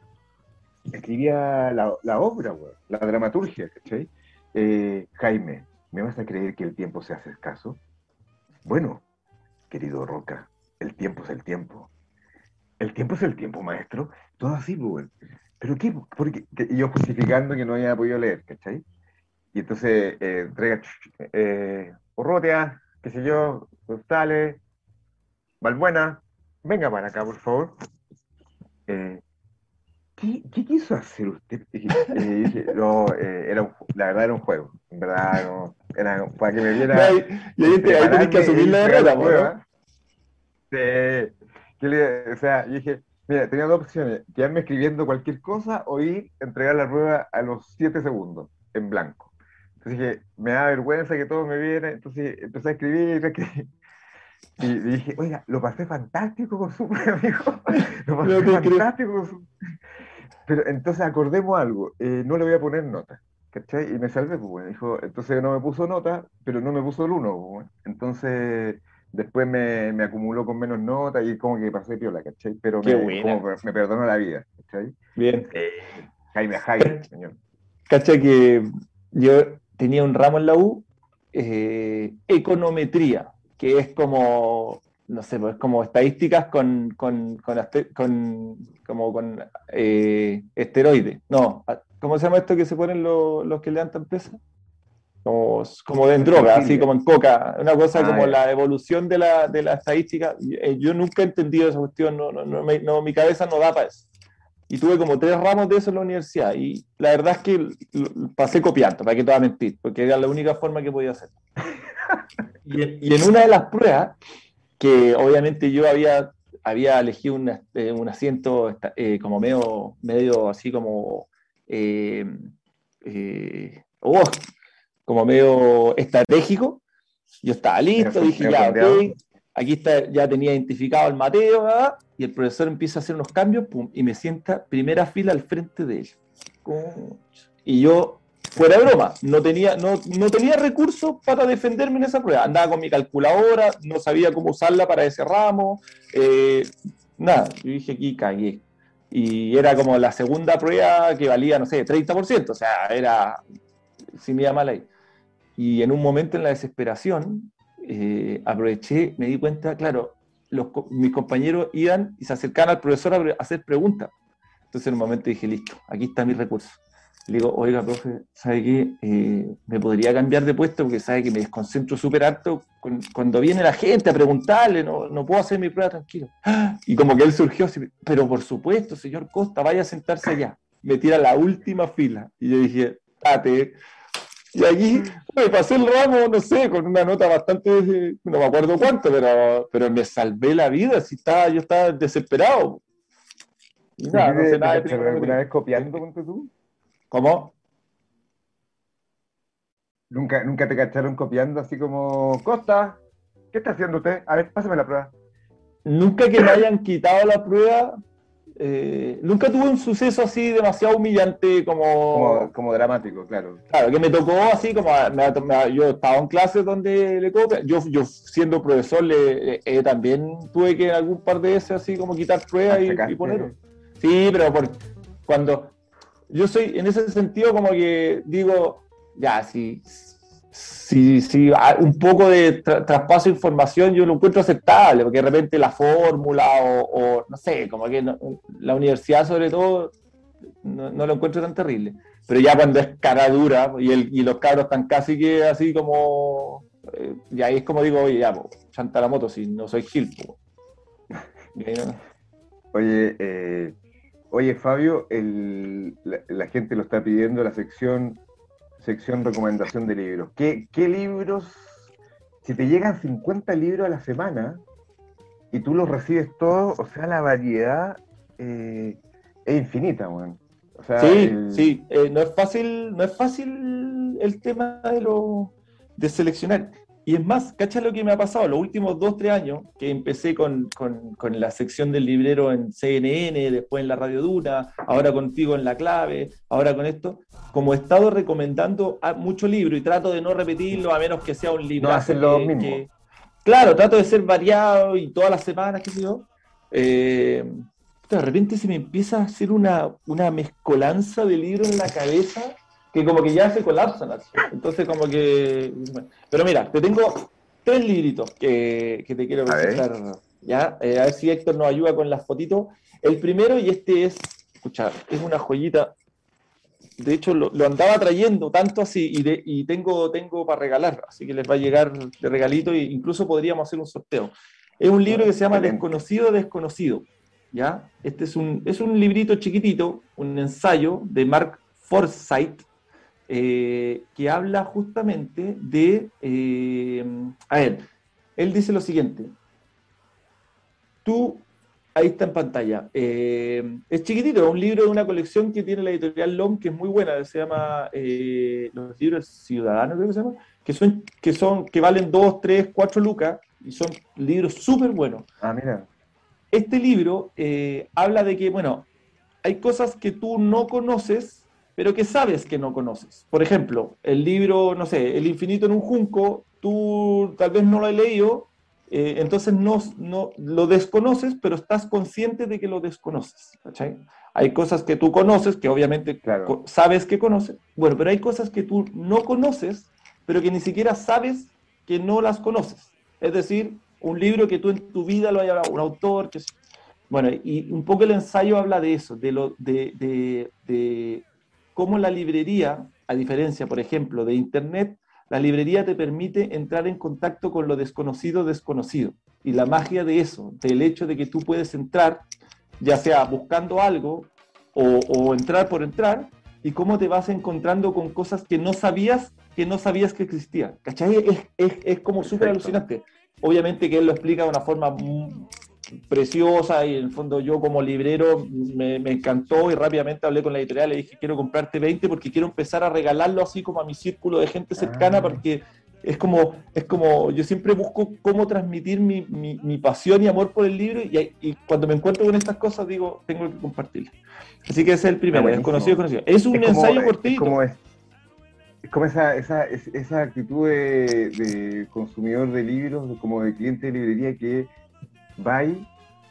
escribía la, la obra, güey, la dramaturgia, ¿cachai? Eh, Jaime, ¿me vas a creer que el tiempo se hace escaso? Bueno, querido Roca, el tiempo es el tiempo. El tiempo es el tiempo, maestro. Todo así, pues, güey. ¿Pero qué? Porque, que- y yo justificando que no había podido leer, ¿cachai? Y entonces, eh, entrega, eh, Urrutia, qué sé yo, González, Valbuena, venga para acá, por favor. Eh, ¿Qué, qué quiso hacer usted? Dije, eh, dije, no, eh, era un ju- la verdad era un juego. En verdad, no, era para que me No, viera y, y ahí, en te- ahí tenés que prepararme e asumir ir a la entregar derrota, la po, ¿no? prueba. Eh, que le- o sea, yo dije, mira, tenía dos opciones: quedarme escribiendo cualquier cosa o ir a entregar la prueba a los siete segundos, en blanco. Entonces dije, me da vergüenza que todos me vieran. Entonces empecé a escribir, a escribir, y dije, oiga, lo pasé fantástico con su prueba, amigo. Lo No pasé te creo. fantástico con su... Pero entonces acordemos algo, eh, no le voy a poner nota, ¿cachai? Y me salvé, pues, bueno, dijo, entonces no me puso nota, pero no me puso el uno, pues, bueno. Entonces después me, me acumuló con menos nota y como que pasé piola, ¿cachai? Pero Qué me, como buena. que me perdonó la vida, ¿cachai? Bien. Sí, Jaime Jaime, señor. Cacha que yo tenía un ramo en la U, eh, econometría, que es como, no sé, pues como estadísticas con, con, con, aste- con- como con eh, esteroides. No, a- ¿cómo se llama esto que se ponen lo- los que levantan pesas? Como, como en droga, así Flexibilidad. como en coca, una cosa Ah, como ya. la evolución de la, de la estadística. Y, eh, Yo nunca he entendido esa cuestión, no, no, no, me- no, mi cabeza no da para eso. Y tuve como tres ramos de eso en la universidad. Y la verdad es que l- l- pasé copiando, para que te voy a mentir, porque era la única forma que podía hacer. Y en, y en una de las pruebas, que obviamente yo había, había elegido una- eh, un asiento esta- eh, como medio, medio así como, eh, eh, oh, como medio estratégico, yo estaba Medio, listo, son- dije medio ya, ok, sondeado. aquí está, ya tenía identificado el Mateo, ¿verdad? Y el profesor empieza a hacer unos cambios, pum, y me sienta primera fila al frente de él. Concha. Y yo, fuera de broma, no tenía, no, no tenía recursos para defenderme en esa prueba. Andaba con mi calculadora, no sabía cómo usarla para ese ramo, eh, nada, yo dije aquí cagué. Y era como la segunda prueba que valía, no sé, treinta por ciento, o sea, era, si me iba mal ahí. Y en un momento en la desesperación, eh, aproveché, me di cuenta, claro, los, mis compañeros iban y se acercaban al profesor a, a hacer preguntas. Entonces en un momento dije, listo, aquí está mi recurso. Le digo, oiga, profe, ¿sabe qué? Eh, ¿me podría cambiar de puesto? Porque sabe que me desconcentro súper harto con, cuando viene la gente a preguntarle, no, no puedo hacer mi prueba tranquilo. Y como que él surgió así, pero por supuesto, señor Costa, vaya a sentarse allá. Me tira a la última fila. Y yo dije, date. Y aquí me pasé el ramo, no sé, con una nota bastante, no me acuerdo cuánto, pero, pero me salvé la vida, si estaba, yo estaba desesperado. Y ¿Y a ti nada, no te, sé te nada de cacharon alguna trigonometría. vez copiando, ponte tú? ¿Cómo? ¿Nunca, nunca te cacharon copiando así como, Costa, ¿qué está haciendo usted? A ver, pásame la prueba. Nunca que me hayan quitado la prueba, eh, nunca tuve un suceso así demasiado humillante Como, como, como dramático, claro. claro, que me tocó así como, me, me, yo estaba en clases donde le copia, yo, yo siendo profesor le, eh, también tuve que algún par de veces así como quitar pruebas y, y poner. Achacaste. Sí, pero por, cuando yo soy en ese sentido como que digo, ya, si, si, si un poco de tra traspaso de información yo lo encuentro aceptable, porque de repente la fórmula o, o no sé, como que no, la universidad sobre todo no, no lo encuentro tan terrible. Pero ya cuando es cara dura y, el, y los cabros están casi que así como, eh, y ahí es como digo, oye, ya, po, chanta la moto si no soy Gil. Po. Y ahí no- Oye, eh, Oye, Fabio, el, la, la gente lo está pidiendo, la sección, sección recomendación de libros. ¿Qué, qué libros, si te llegan cincuenta libros a la semana y tú los recibes todos, o sea, la variedad eh, es infinita, weón. O sea, Sí, el, sí, eh, no es fácil, no es fácil el tema de lo de seleccionar. Y es más, cacha lo que me ha pasado los últimos dos, tres años, que empecé con, con, con la sección del librero en C N N, después en la Radio Duna, ahora contigo en La Clave, ahora con esto, como he estado recomendando a- mucho libro y trato de no repetirlo a menos que sea un no librazo hacen lo que, mismo. que claro, trato de ser variado y todas las semanas, qué sé yo. Eh, de repente se me empieza a hacer una, una mezcolanza de libros en la cabeza que como que ya se colapsan así. Entonces como que... bueno. Pero mira, te tengo tres libritos que, que te quiero A ver, presentar, ¿ya? Eh, a ver si Héctor nos ayuda con las fotitos. El primero, y este es, escucha, es una joyita. De hecho, lo, lo andaba trayendo tanto así y, de, y tengo, tengo para regalar, así que les va a llegar de regalito e incluso podríamos hacer un sorteo. Es un libro que se llama excelente. Desconocido, Desconocido. ¿Ya? Este es un, es un librito chiquitito, un ensayo de Mark Forsyth, eh, que habla justamente de... Eh, a ver, él dice lo siguiente. Tú, ahí está en pantalla. Eh, es chiquitito, es un libro de una colección que tiene la editorial L O M, que es muy buena, se llama eh, Los libros ciudadanos, creo que se llama, que son, que son, que valen dos, tres, cuatro lucas, y son libros súper buenos. Ah, mira. Este libro eh, habla de que, bueno, hay cosas que tú no conoces, pero que sabes que no conoces. Por ejemplo, el libro, no sé, El infinito en un junco, tú tal vez no lo has leído, eh, entonces no, no lo desconoces, pero estás consciente de que lo desconoces. ¿Cachai? Hay cosas que tú conoces, que obviamente Claro, sabes que conoces, bueno, pero hay cosas que tú no conoces, pero que ni siquiera sabes que no las conoces. Es decir, un libro que tú en tu vida lo haya, un autor que bueno, y un poco el ensayo habla de eso, de, lo, de, de, de cómo la librería, a diferencia, por ejemplo, de Internet, la librería te permite entrar en contacto con lo desconocido desconocido. Y la magia de eso, del hecho de que tú puedes entrar, ya sea buscando algo o, o entrar por entrar, y cómo te vas encontrando con cosas que no sabías que no sabías que existían. ¿Cachai? Es, es, es como súper perfecto. alucinante. Obviamente que él lo explica de una forma muy preciosa y en el fondo yo como librero me, me encantó y rápidamente hablé con la editorial, le dije quiero comprarte veinte porque quiero empezar a regalarlo así como a mi círculo de gente cercana Ah, porque es como, es como yo siempre busco cómo transmitir mi, mi, mi pasión y amor por el libro y, y cuando me encuentro con estas cosas digo, tengo que compartirlo. Así que ese es el está primero, desconocido, buenísimo. desconocido. Es Es un como, ensayo es cortito. como, es, es como esa, esa, es- esa actitud de, de consumidor de libros, de- como de cliente de librería que va ahí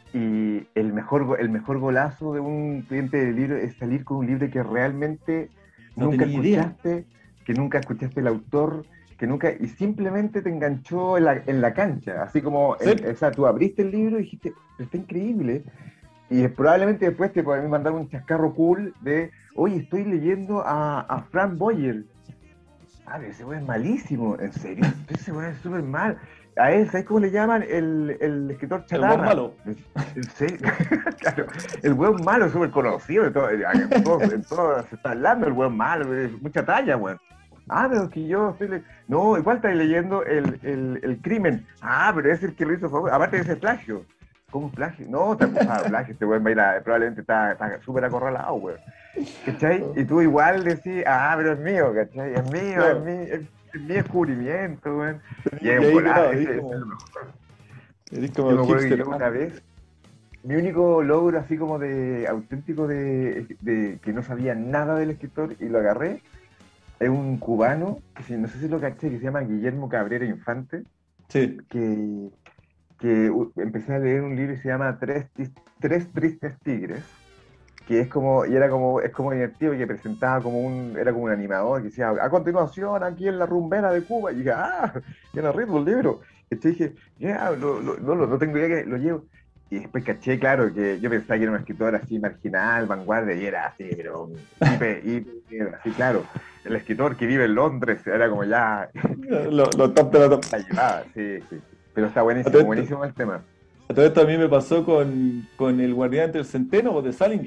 y el mejor, go- el mejor golazo de un cliente de libro es salir con un libro que realmente No nunca tenía idea. escuchaste, que nunca escuchaste el autor, que nunca, y simplemente te enganchó en la, en la cancha, así como, Sí, en- o sea, tú abriste el libro y dijiste, está increíble, y probablemente después te pueden mandar un chascarro cool de, oye, estoy leyendo a, a Frank Boyer. Ah, pero ese weón es malísimo, ¿en serio? Ese weón es súper mal. A él, ¿sabes cómo le llaman? El, el escritor el buen chatarra. malo. ¿En serio? Claro, el weón malo es súper conocido, en todo, en todo, en todo se está hablando el weón malo, es mucha talla, weón. Ah, pero es que yo estoy le... No, igual estáis leyendo el, el, el crimen. Ah, pero es el que lo hizo favor. Aparte de ese plagio. ¿Cómo plagio? No, te acusaba de plagio, este weón va a ir a- probablemente está está súper acorralado, weón. ¿Cachai? Y tú igual decís, ah, pero es mío, ¿cachai? Es mío, es Claro. mi, es, es mi descubrimiento, weón. Y es Y un ahí golazo, quedaba, ese, eres ese es como, lo mejor. eres Yo como me acuerdo que hipster. yo ¿Ah? una vez, mi único logro así como de auténtico de, de que no sabía nada del escritor y lo agarré, es un cubano, que si- no sé si lo caché, que se llama Guillermo Cabrera Infante, Sí. que, que uh, empecé a leer un libro y se llama Tres, Tis- Tres Tristes Tigres, que es como, y era como, es como divertido, que presentaba como un, era como un animador, que decía, a continuación, aquí en la rumbera de Cuba, y dije, ah, ya no ritmo el libro. Entonces dije, ya, lo- lo- no, lo- no tengo idea que lo llevo. Y después caché, claro, que yo pensaba que era un escritor así marginal, vanguardia, y era así, pero un hiper, hiper, así, claro. El escritor que vive en Londres era como ya, Lo, lo top de la top. la llevaba, sí, sí, sí. Pero está A todo buenísimo, esto, buenísimo el tema. a todo esto a mí me pasó con, con El Guardián del Centeno o de Salinger.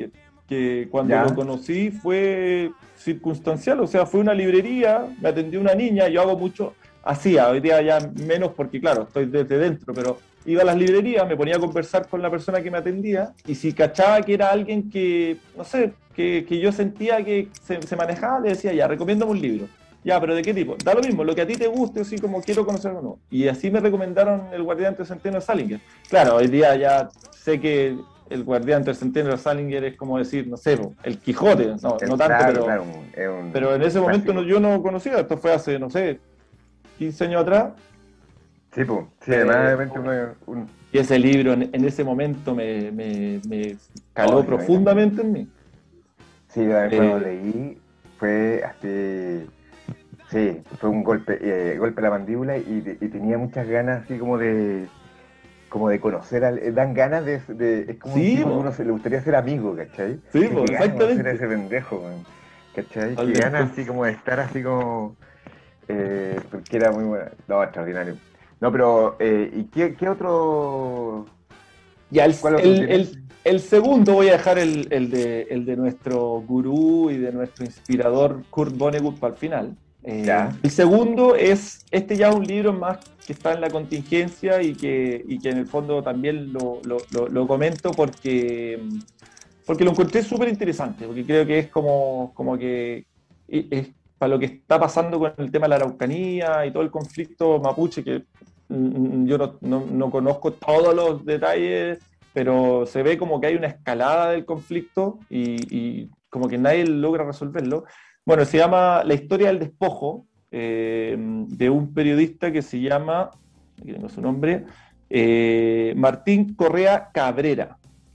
que cuando Ya. lo conocí fue circunstancial, o sea, fue una librería, me atendió una niña, yo hago mucho, hacía, hoy día ya menos porque claro, estoy desde dentro, pero iba a las librerías, me ponía a conversar con la persona que me atendía y si cachaba que era alguien que, no sé, que, que yo sentía que se, se manejaba, le decía, ya, recomiéndame un libro. Ya, pero ¿de qué tipo? Da lo mismo, lo que a ti te guste, así como quiero conocerlo o no. Y así me recomendaron El Guardián del Centeno de Salinger. Claro, hoy día ya sé que El Guardián del Centeno de Salinger es como decir, no sé, el Quijote, no, El- no tanto, claro, pero, claro, un- es un pero en ese momento no, clásico. yo no conocía, esto fue hace, no sé, quince años atrás. Sí, pues, sí, además de Eh, repente uno, un, y ese libro en, en ese momento me, me, me oh, caló sí, a mí también. profundamente en mí. Sí, yo también cuando Eh, leí fue así, sí, fue un golpe, eh, golpe a la mandíbula y, y tenía muchas ganas así como de, como de conocer, al, eh, dan ganas de, de- es como un sí, tipo que po, uno se, le gustaría ser amigo, ¿cachai? sí, Sí, po, que ganas de conocer a exactamente. ese pendejo, man, ¿cachai? Que Totalmente. ganas así como de estar así como, eh, porque era muy bueno, no, extraordinario. No, pero, eh, ¿y qué, qué otro, Ya, el, cuál otro el, tienes? el, el segundo voy a dejar el, el, de, el de nuestro gurú y de nuestro inspirador Kurt Vonnegut para el final. Eh, Ya, el segundo es, este ya es un libro más que está en la contingencia y que, y que en el fondo también lo, lo, lo, lo comento porque, porque lo encontré súper interesante, porque creo que es como, como que es para lo que está pasando con el tema de la Araucanía y todo el conflicto mapuche, que mm, yo no, no, no conozco todos los detalles, pero se ve como que hay una escalada del conflicto y, y como que nadie logra resolverlo. Bueno, se llama La historia del despojo, eh, de un periodista que se llama, aquí tengo su nombre, eh, Martín Correa Cabrera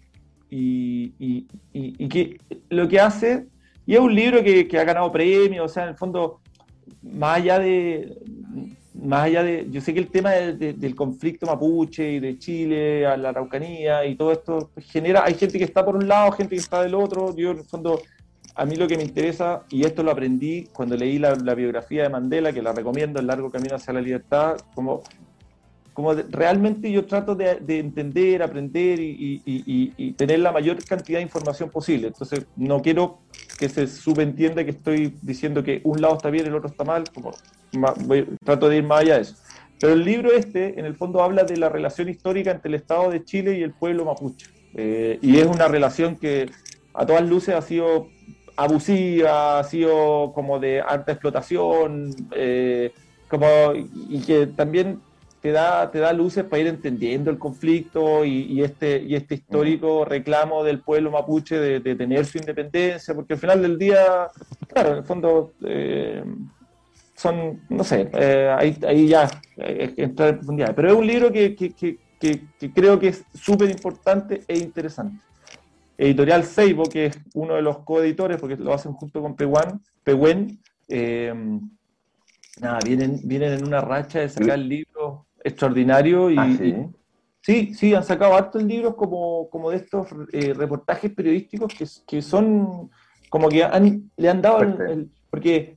y, y, y, y que lo que hace, y es un libro que, que ha ganado premios, o sea, en el fondo, más allá de, más allá de, yo sé que el tema de, de, del conflicto mapuche y de Chile a la Araucanía y todo esto genera, hay gente que está por un lado, gente que está del otro, yo en el fondo, a mí lo que me interesa, y esto lo aprendí cuando leí la, la biografía de Mandela, que la recomiendo, El largo camino hacia la libertad, como como de, realmente yo trato de, de entender, aprender y, y, y, y, tener la mayor cantidad de información posible. Entonces, no quiero que se subentienda que estoy diciendo que un lado está bien, el otro está mal, como ma, voy, trato de ir más allá de eso. Pero el libro este, en el fondo, habla de la relación histórica entre el Estado de Chile y el pueblo mapuche. Eh, y es una relación que a todas luces ha sido abusiva, ha sido como de alta explotación, eh, como, y que también te da, te da luces para ir entendiendo el conflicto y, y, este, y este mm, histórico reclamo del pueblo mapuche de, de tener su independencia, porque al final del día, claro, en el fondo eh, son, no sé, eh, ahí, ahí ya eh, entrar en profundidad, pero es un libro que, que, que, que, que creo que es súper importante e interesante. Editorial Seibo, que es uno de los coeditores, porque lo hacen junto con Pehuen, Pehuen eh, nada, vienen, vienen en una racha de sacar libros extraordinarios ah, y, y sí, sí, sí, han sacado hartos libros como, como de estos eh, reportajes periodísticos que, que son como que han, le han dado el, fuerte, el- porque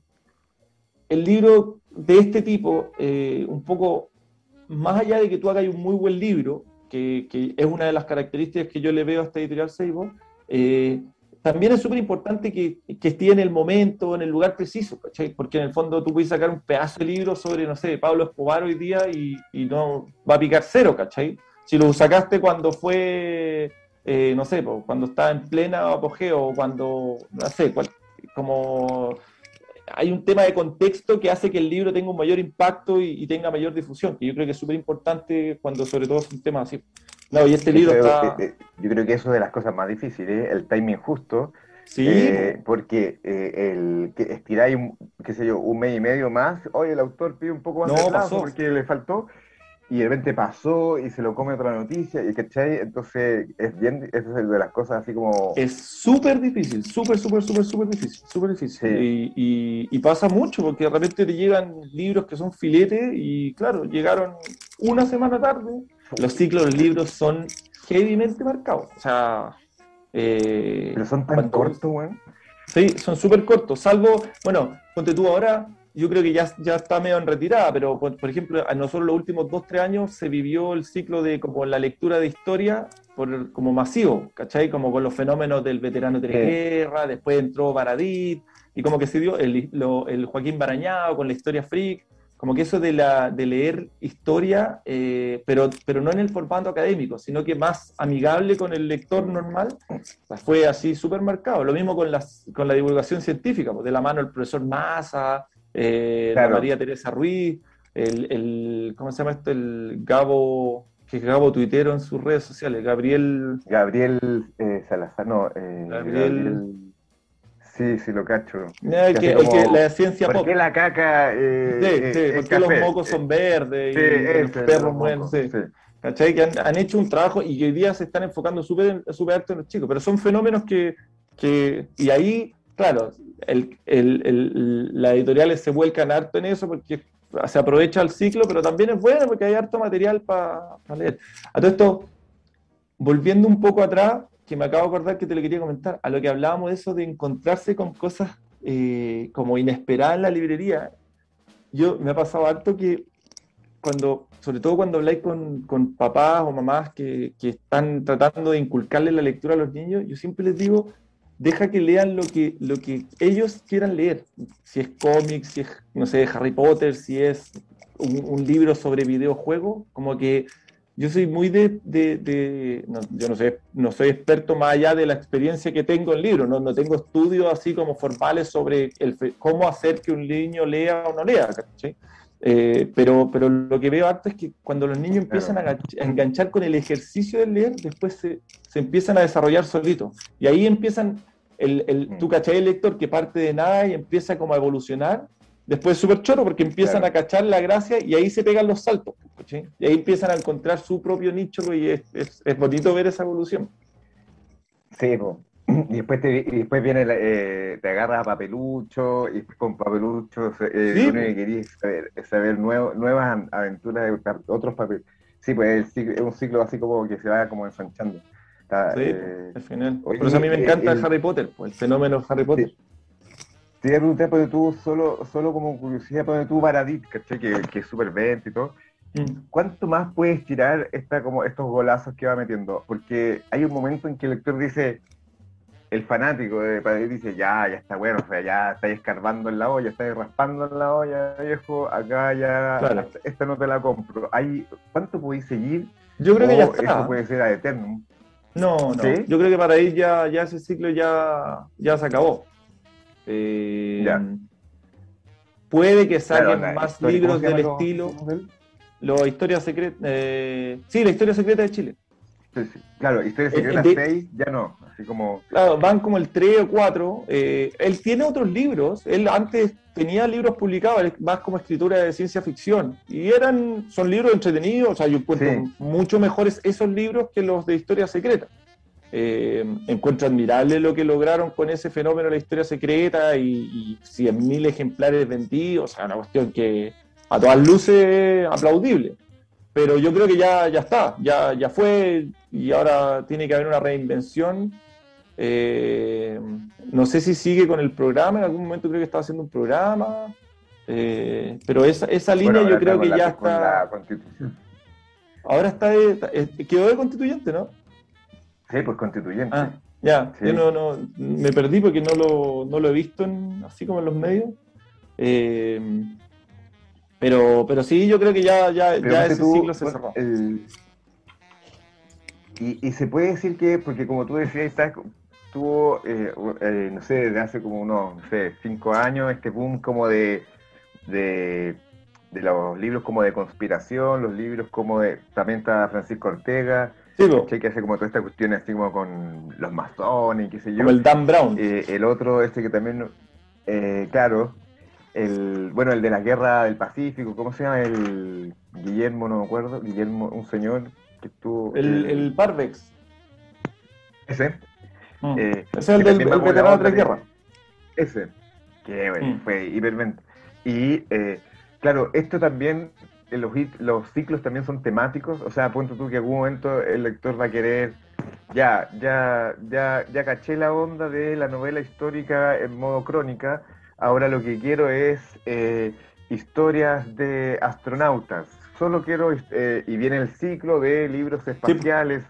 el libro de este tipo, eh, un poco más allá de que tú hagas un muy buen libro, que, que es una de las características que yo le veo a esta editorial Seibo, eh, también es súper importante que, que esté en el momento, en el lugar preciso, ¿cachai? Porque en el fondo tú puedes sacar un pedazo de libro sobre, no sé, Pablo Escobar hoy día y, y no va a picar cero, ¿cachai? Si lo sacaste cuando fue, eh, no sé, cuando estaba en plena apogeo, o cuando, no sé, cual, como hay un tema de contexto que hace que el libro tenga un mayor impacto y, y tenga mayor difusión, que yo creo que es súper importante cuando sobre todo es un tema así. No, y este que libro eso, eh, está... eh, yo creo que eso es de las cosas más difíciles, ¿eh? El timing justo, Sí, eh, po, porque eh, el que estiráis, un- qué sé yo, un mes y medio más, oye, el autor pide un poco más de no plazo pasó. porque le faltó, y de repente pasó y se lo come otra noticia, y ¿cachai? Entonces, es bien, eso es de las cosas así como, Es súper difícil, súper, súper, súper, súper difícil, súper difícil. sí, Y, y, y pasa mucho, porque de repente te llegan libros que son filetes y claro, llegaron una semana tarde. Los ciclos de libros son heavymente marcados. O sea, pero eh, son tan cuando cortos, weón. sí, son súper cortos, salvo, bueno, ponte tú ahora, yo creo que ya, ya está medio en retirada, pero por, por ejemplo, a nosotros los últimos dos, tres años se vivió el ciclo de como la lectura de historia, por, como masivo, ¿cachai? Como con los fenómenos del veterano de guerra, después entró Baradit, y como que se dio el, lo, el Joaquín Barañao con la historia freak, como que eso de, la, de leer historia, eh, pero, pero no en el formato académico, sino que más amigable con el lector normal, pues fue así súper marcado. Lo mismo con, las, con la divulgación científica, pues de la mano el profesor Massa, eh, Claro. la María Teresa Ruiz, el, el, ¿cómo se llama esto? El Gabo, que es Gabo tuitero en sus redes sociales, Gabriel... Gabriel eh, Salazar, no, eh, Gabriel... Gabriel... Sí, sí, lo cacho. El que, como, el que la ciencia ¿por pop. qué la caca eh, Sí, eh, sí, es porque los café? mocos son verdes Sí, y los ese, perros los mueren, mocos, sí. sí. ¿Cachai? Que han, han hecho un trabajo y que hoy día se están enfocando súper súper harto en los chicos, pero son fenómenos que, que y ahí, claro, el, el, el, las editoriales se vuelcan harto en eso porque se aprovecha el ciclo, pero también es bueno porque hay harto material para pa leer. A todo esto, volviendo un poco atrás, que me acabo de acordar que te lo quería comentar, a lo que hablábamos de eso de encontrarse con cosas eh, como inesperadas en la librería. Yo me ha pasado harto que cuando, sobre todo cuando habláis con, con papás o mamás que, que están tratando de inculcarle la lectura a los niños, yo siempre les digo, deja que lean lo que, lo que ellos quieran leer. Si es cómics, si es, no sé, Harry Potter, si es un, un libro sobre videojuegos, como que yo soy muy de... de, de no, yo no sé, no soy experto más allá de la experiencia que tengo en libros, no, no tengo estudios así como formales sobre el, cómo hacer que un niño lea o no lea, ¿cachai? Eh, pero, pero lo que veo harto es que cuando los niños empiezan Claro. a, a enganchar con el ejercicio de leer, después se, se empiezan a desarrollar solitos. Y ahí empiezan, el, el, tú cachai el lector que parte de nada y empieza como a evolucionar, después es súper choro porque empiezan Claro. a cachar la gracia y ahí se pegan los saltos, ¿cachai? Y ahí empiezan a encontrar su propio nicho y es, es, es bonito ver esa evolución. Sí, po. Y después, te, y después viene, la- eh, te agarras a Papelucho, y después con Papelucho eh, Sí, lo único que querías es saber, es saber nuevo- nuevas aventuras de pa- otros papeles. Sí, pues el ciclo- es un ciclo así como que se va como ensanchando. Está, sí, eh, es genial. oye, Por eso a mí me eh, encanta el- Harry Potter, pues, el fenómeno Harry Potter. te, te iba a preguntar, porque tú, solo, solo como curiosidad, porque tú Baradit, ¿cachai? Que, que es súper venta y todo. Mm. ¿Cuánto más puedes tirar esta, como estos golazos que va metiendo? Porque hay un momento en que el lector dice, el fanático de Baradit dice, ya, ya está bueno, o sea, ya estáis escarbando en la olla, estáis raspando en la olla, viejo, acá ya, Claro. esta no te la compro. Hay, ¿cuánto podéis seguir? Yo creo O que ya eso está. puede ser ad eternum. No, no. ¿Sí? Yo creo que para ahí ya, ya ese ciclo ya, ya se acabó. Eh, Ya. puede que Claro, saquen anda, más historia- ¿cómo libros se llama del los estilo. títulos de él? La historia secreta. Eh, sí, la historia secreta de Chile. Sí, sí. Claro, Historia El- el Secreta de- seis, ya no, así como... Claro, van como el tres o cuatro. Eh, él tiene otros libros. Él antes tenía libros publicados, él más como escritura de ciencia ficción. Y eran, son libros entretenidos. O sea, yo encuentro Sí. mucho mejores esos libros que los de historia secreta. Eh, encuentro admirable lo que lograron con ese fenómeno de la historia secreta y, y cien mil ejemplares vendidos. O sea, una cuestión que a todas luces aplaudible. Pero yo creo que ya, ya está, ya, ya fue y ahora tiene que haber una reinvención. Eh, no sé si sigue con el programa, en algún momento creo que estaba haciendo un programa, eh, pero esa, esa línea Bueno, yo ahora creo está que con ya la, con está, la Constitución. ahora está, de- está- eh, quedó de constituyente, ¿no? Sí, pues constituyente. Ah, ya, Sí. yo no, no, me perdí porque no lo, no lo he visto en- así como en los medios. Eh, pero, pero sí, yo creo que ya, ya, Pero ya ponte ese tú, ciclo se pon- cerró. el- y, y se puede decir que, porque como tú decías, estás- tuvo, eh, eh, no sé, desde hace como unos, no sé, cinco años, este boom como de, de, de los libros como de conspiración, los libros como de, también está Francisco Ortega, Sí, po, ¿cachai? Que hace como toda esta cuestión así como con los masones y qué sé yo. como el Dan Brown. Eh, el otro, este que también, eh, claro, el, bueno, el de la guerra del Pacífico, ¿cómo se llama? El Guillermo, no me acuerdo, Guillermo, un señor que estuvo... El, eh, el Parvex. ese, Mm. eh, Ese es el que del también va el por la veterano de onda tres de- guerras. Ese, que bueno, Mm. fue hiperventa. Y, eh, claro, esto también, eh, los, hit- los ciclos también son temáticos, o sea, ponte tú que en algún momento el lector va a querer, ya, ya, ya, ya caché la onda de la novela histórica en modo crónica, ahora lo que quiero es eh, historias de astronautas, solo quiero, eh, y viene el ciclo de libros espaciales,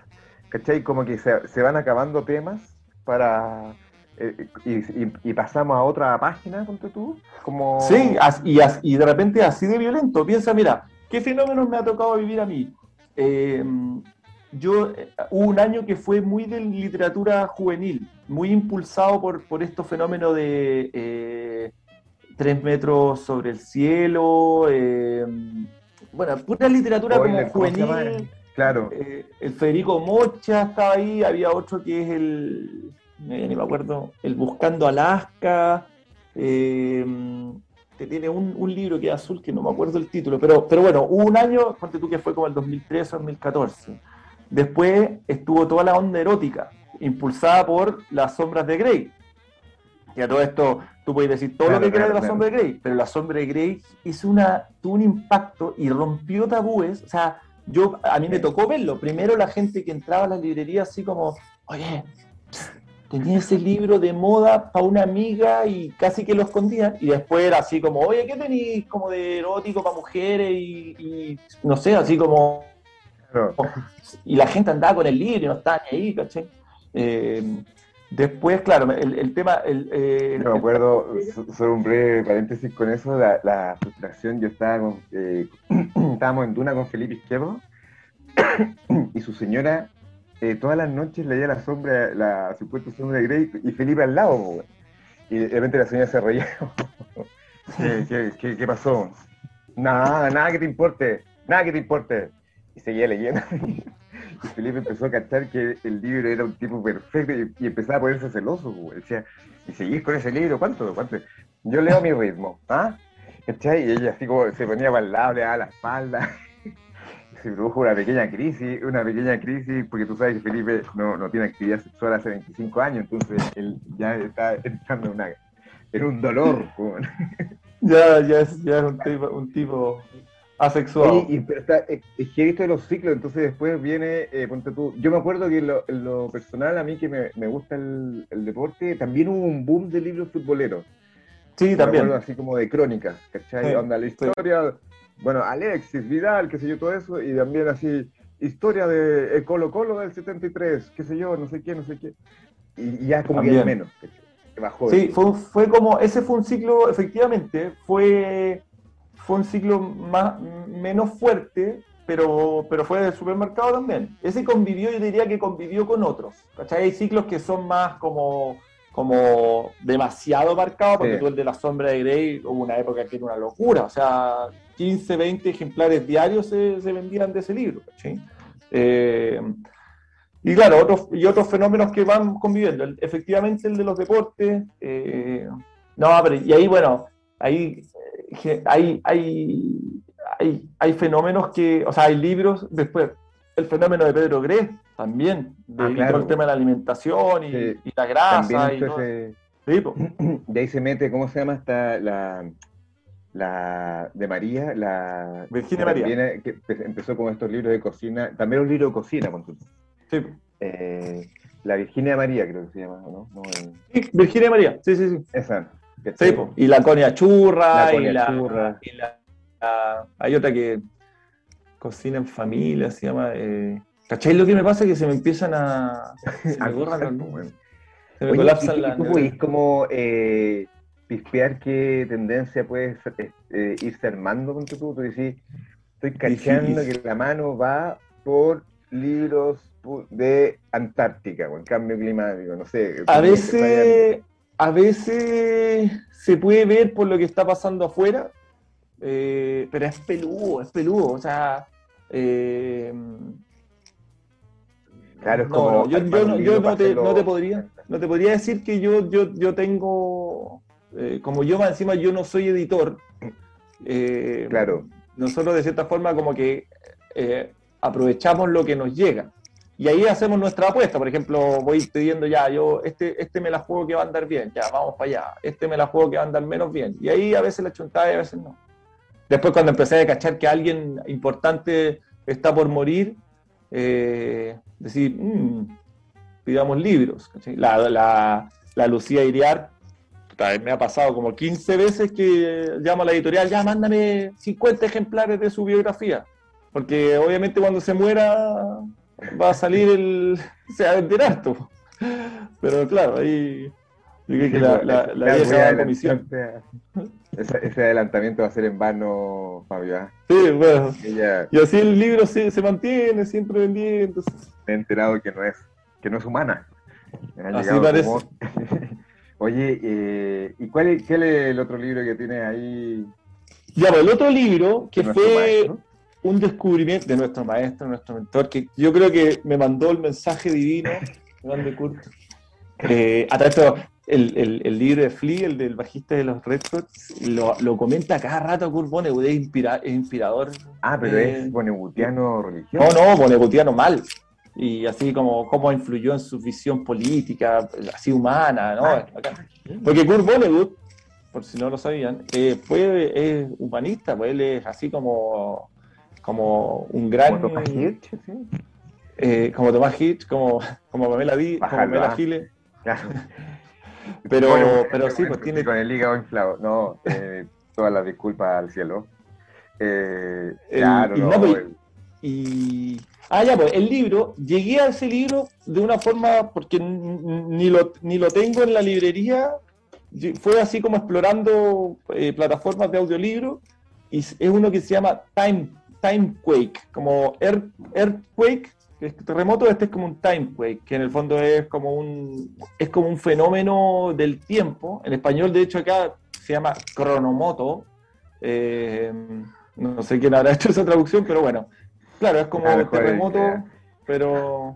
¿cachai? Como que se, se van acabando temas para... eh, y, y- y pasamos a otra página, ponte tú, Sí, como... as- y, as- y de repente así de violento. Piensa, mira, ¿qué fenómenos me ha tocado vivir a mí? Eh, yo, eh, hubo un año que fue muy de literatura juvenil, muy impulsado por, por estos fenómenos de eh, tres metros sobre el cielo, eh, bueno, pura literatura como Spoiler, ¿cómo se llama? juvenil. Claro, Eh, el Federico Mocha estaba ahí, había otro que es el, eh, ni me acuerdo, el Buscando Alaska, eh, que tiene un, un libro que es azul, que no me acuerdo el título, pero, pero bueno, hubo un año, ponte tú que fue como el dos mil trece o dos mil catorce. Después estuvo toda la onda erótica, impulsada por Las Sombras de Grey. Y a todo esto, tú puedes decir todo lo claro, que quieras claro, de La claro. Sombra de Grey, pero La Sombra de Grey hizo una, tuvo un impacto y rompió tabúes. O sea, yo, a mí me tocó verlo. Primero la gente que entraba a la librería así como, oye, tenía ese libro de moda para una amiga y casi que lo escondían. Y después era así como, oye, ¿qué tenéis como de erótico para mujeres? Y, y no sé, así como... Claro. Y la gente andaba con el libro y no estaba ni ahí, ¿cachai? Eh, después, claro, el, el tema... El, eh, Yo me el- acuerdo, so- solo un breve paréntesis con eso, la, la frustración, yo estaba con, eh, estábamos en Duna con Felipe Izquierdo y su señora eh, todas las noches leía la sombra, la supuesta sombra de Grey y Felipe al lado, po, y de repente la señora se reía. ¿Qué, qué, qué, qué pasó? Nada, nada que te importe, nada que te importe. Y seguía leyendo. Y Felipe empezó a cachar que el libro era un tipo perfecto y, y empezaba a ponerse celoso, güey. Decía, ¿y seguís con ese libro? ¿Cuánto? ¿Cuánto? Yo leo a mi ritmo, ¿ah? ¿Cachai? Y ella así como se ponía para el lado, le daba la espalda. Se produjo una pequeña crisis, una pequeña crisis, porque tú sabes que Felipe no, no tiene actividad sexual hace veinticinco años, entonces él ya está entrando en, una, en un dolor, güey. ya, ya, es, ya es un tipo, un tipo asexuado. Oye, y, pero está, es, es que he visto de los ciclos, entonces después viene, eh, ponte tú, yo me acuerdo que en lo, en lo personal, a mí que me, me gusta el, el deporte, también hubo un boom de libros futboleros, Sí, me acuerdo también. así como de crónicas, ¿cachai? Sí, Onda, la sí. historia, bueno, Alexis, Vidal, qué sé yo, todo eso, y también así, historia de eh, Colo Colo del setenta y tres, qué sé yo, no sé qué, no sé qué, y, y ya como que hay También. menos, ¿cachai? Se bajó Sí, eso. fue, fue como, ese fue un ciclo, efectivamente, fue, fue un ciclo más, menos fuerte, pero, pero fue del supermercado también. Ese convivió, yo diría que convivió con otros. ¿Cachai? Hay ciclos que son más como, como demasiado marcados, porque Sí. tú el de La Sombra de Grey, hubo una época que era una locura, o sea, quince, veinte ejemplares diarios se, se vendían de ese libro. ¿Cachai? Eh, Y claro, otros, y otros fenómenos que van conviviendo. El- efectivamente, el de los deportes. eh, no, pero y ahí, bueno, ahí eh, que hay, hay, hay, hay fenómenos que, o sea, hay libros, después, el fenómeno de Pedro Grés también, Ah, de, y todo el claro, tema de la alimentación y, sí, y la también grasa y entró todo. ese, Sí, po, de ahí se mete, ¿cómo se llama esta, la... la de María, la que Virginia María. también eh, que empe- empezó con estos libros de cocina, también un libro de cocina, con Sí, po. eh, la Virginia María creo que se llama, ¿no? No, el- Sí, Virginia María, sí, sí, sí. esa, Sí, ¿cachai? po. Y la Conia La Churra y Conia la, Churra, y la, la- hay otra que Cocina en familia, se llama. Eh... ¿Cachai? Lo que me pasa es que se me empiezan a. Se me borran los acusar, pues, números. bueno. Se me Oye, ¿y, colapsan y las tú neuronas. podés como eh, pispear qué tendencia puedes eh, eh, irse armando con tu tú? Tú decís, estoy cachando Difícil. que la mano va por libros pu- de Antártica o el cambio climático, no sé, A como que empezáis a... veces, a veces se puede ver por lo que está pasando afuera, eh, pero es peludo, es peludo. O sea, eh, Claro, es no, no, como yo, armar yo, un no, yo libro para no, te, no te hacerlo. podría, no te podría decir que yo, yo, yo tengo, eh, como yo más encima yo no soy editor, eh, Claro, nosotros de cierta forma como que eh, aprovechamos lo que nos llega. Y ahí hacemos nuestra apuesta. Por ejemplo, voy pidiendo ya, yo este, este me la juego que va a andar bien, ya vamos para allá. Este me la juego que va a andar menos bien. Y ahí a veces la chuntaba y a veces no. Después cuando empecé a cachar que alguien importante está por morir, eh, decir, mmm, pidamos libros. ¿Cachai? La, la, la Lucía Iriar, me ha pasado como quince veces que llamo a la editorial, ya mándame cincuenta ejemplares de su biografía. Porque obviamente cuando se muera va a salir el... se va a vender harto. Pero claro, ahí yo creo que la, la, la Claro, voy a vieja comisión. adelantarte a- Ese, ese adelantamiento va a ser en vano, Fabio. ¿Ah? Sí, bueno. Ella Y así el libro se, se mantiene siempre vendiendo. me he enterado que no es, que no es humana. Me ha Así llegado parece. rumor. Oye, eh, ¿y cuál es, cuál es el otro libro que tienes ahí Ya, pues el otro libro, de que nuestro fue maestro? un descubrimiento de nuestro maestro, nuestro mentor, que yo creo que me mandó el mensaje divino, Iván de Kurt. Eh, a todo esto, el, el, el libro de Flea, el del bajista de los Red Hots, lo, lo comenta cada rato Kurt Vonnegut, es, inspira, es inspirador. Ah, pero es Eh, bonegutiano no, religioso. no, Vonnegutiano mal. Y así como cómo influyó en su visión política, así humana, ¿no? Ah, Porque Kurt Vonnegut, por si no lo sabían, eh, fue, es humanista, pues él es así como, como un gran... como Thomas Hirsch, ¿sí? Eh, como Tomás Hitch, como, como Pamela, Di, como Bájalo, Pamela ah, Giles, claro. pero, Bueno, pero sí, pues tiene... con el hígado inflado. No, eh, todas las disculpas al cielo. Eh, El, claro, y, no, no. pues, el- y, ah, ya, pues el libro, llegué a ese libro de una forma, porque n- ni lo, ni lo tengo en la librería, y fue así como explorando eh, plataformas de audiolibro, y es uno que se llama Time, Timequake, como Earth, Earthquake, que es terremoto, este es como un Timequake, que en el fondo es como un, es como un fenómeno del tiempo, en español de hecho acá se llama cronomoto, eh, no sé quién habrá hecho esa traducción, pero bueno, claro, es a como lo un mejor el- terremoto, eh, pero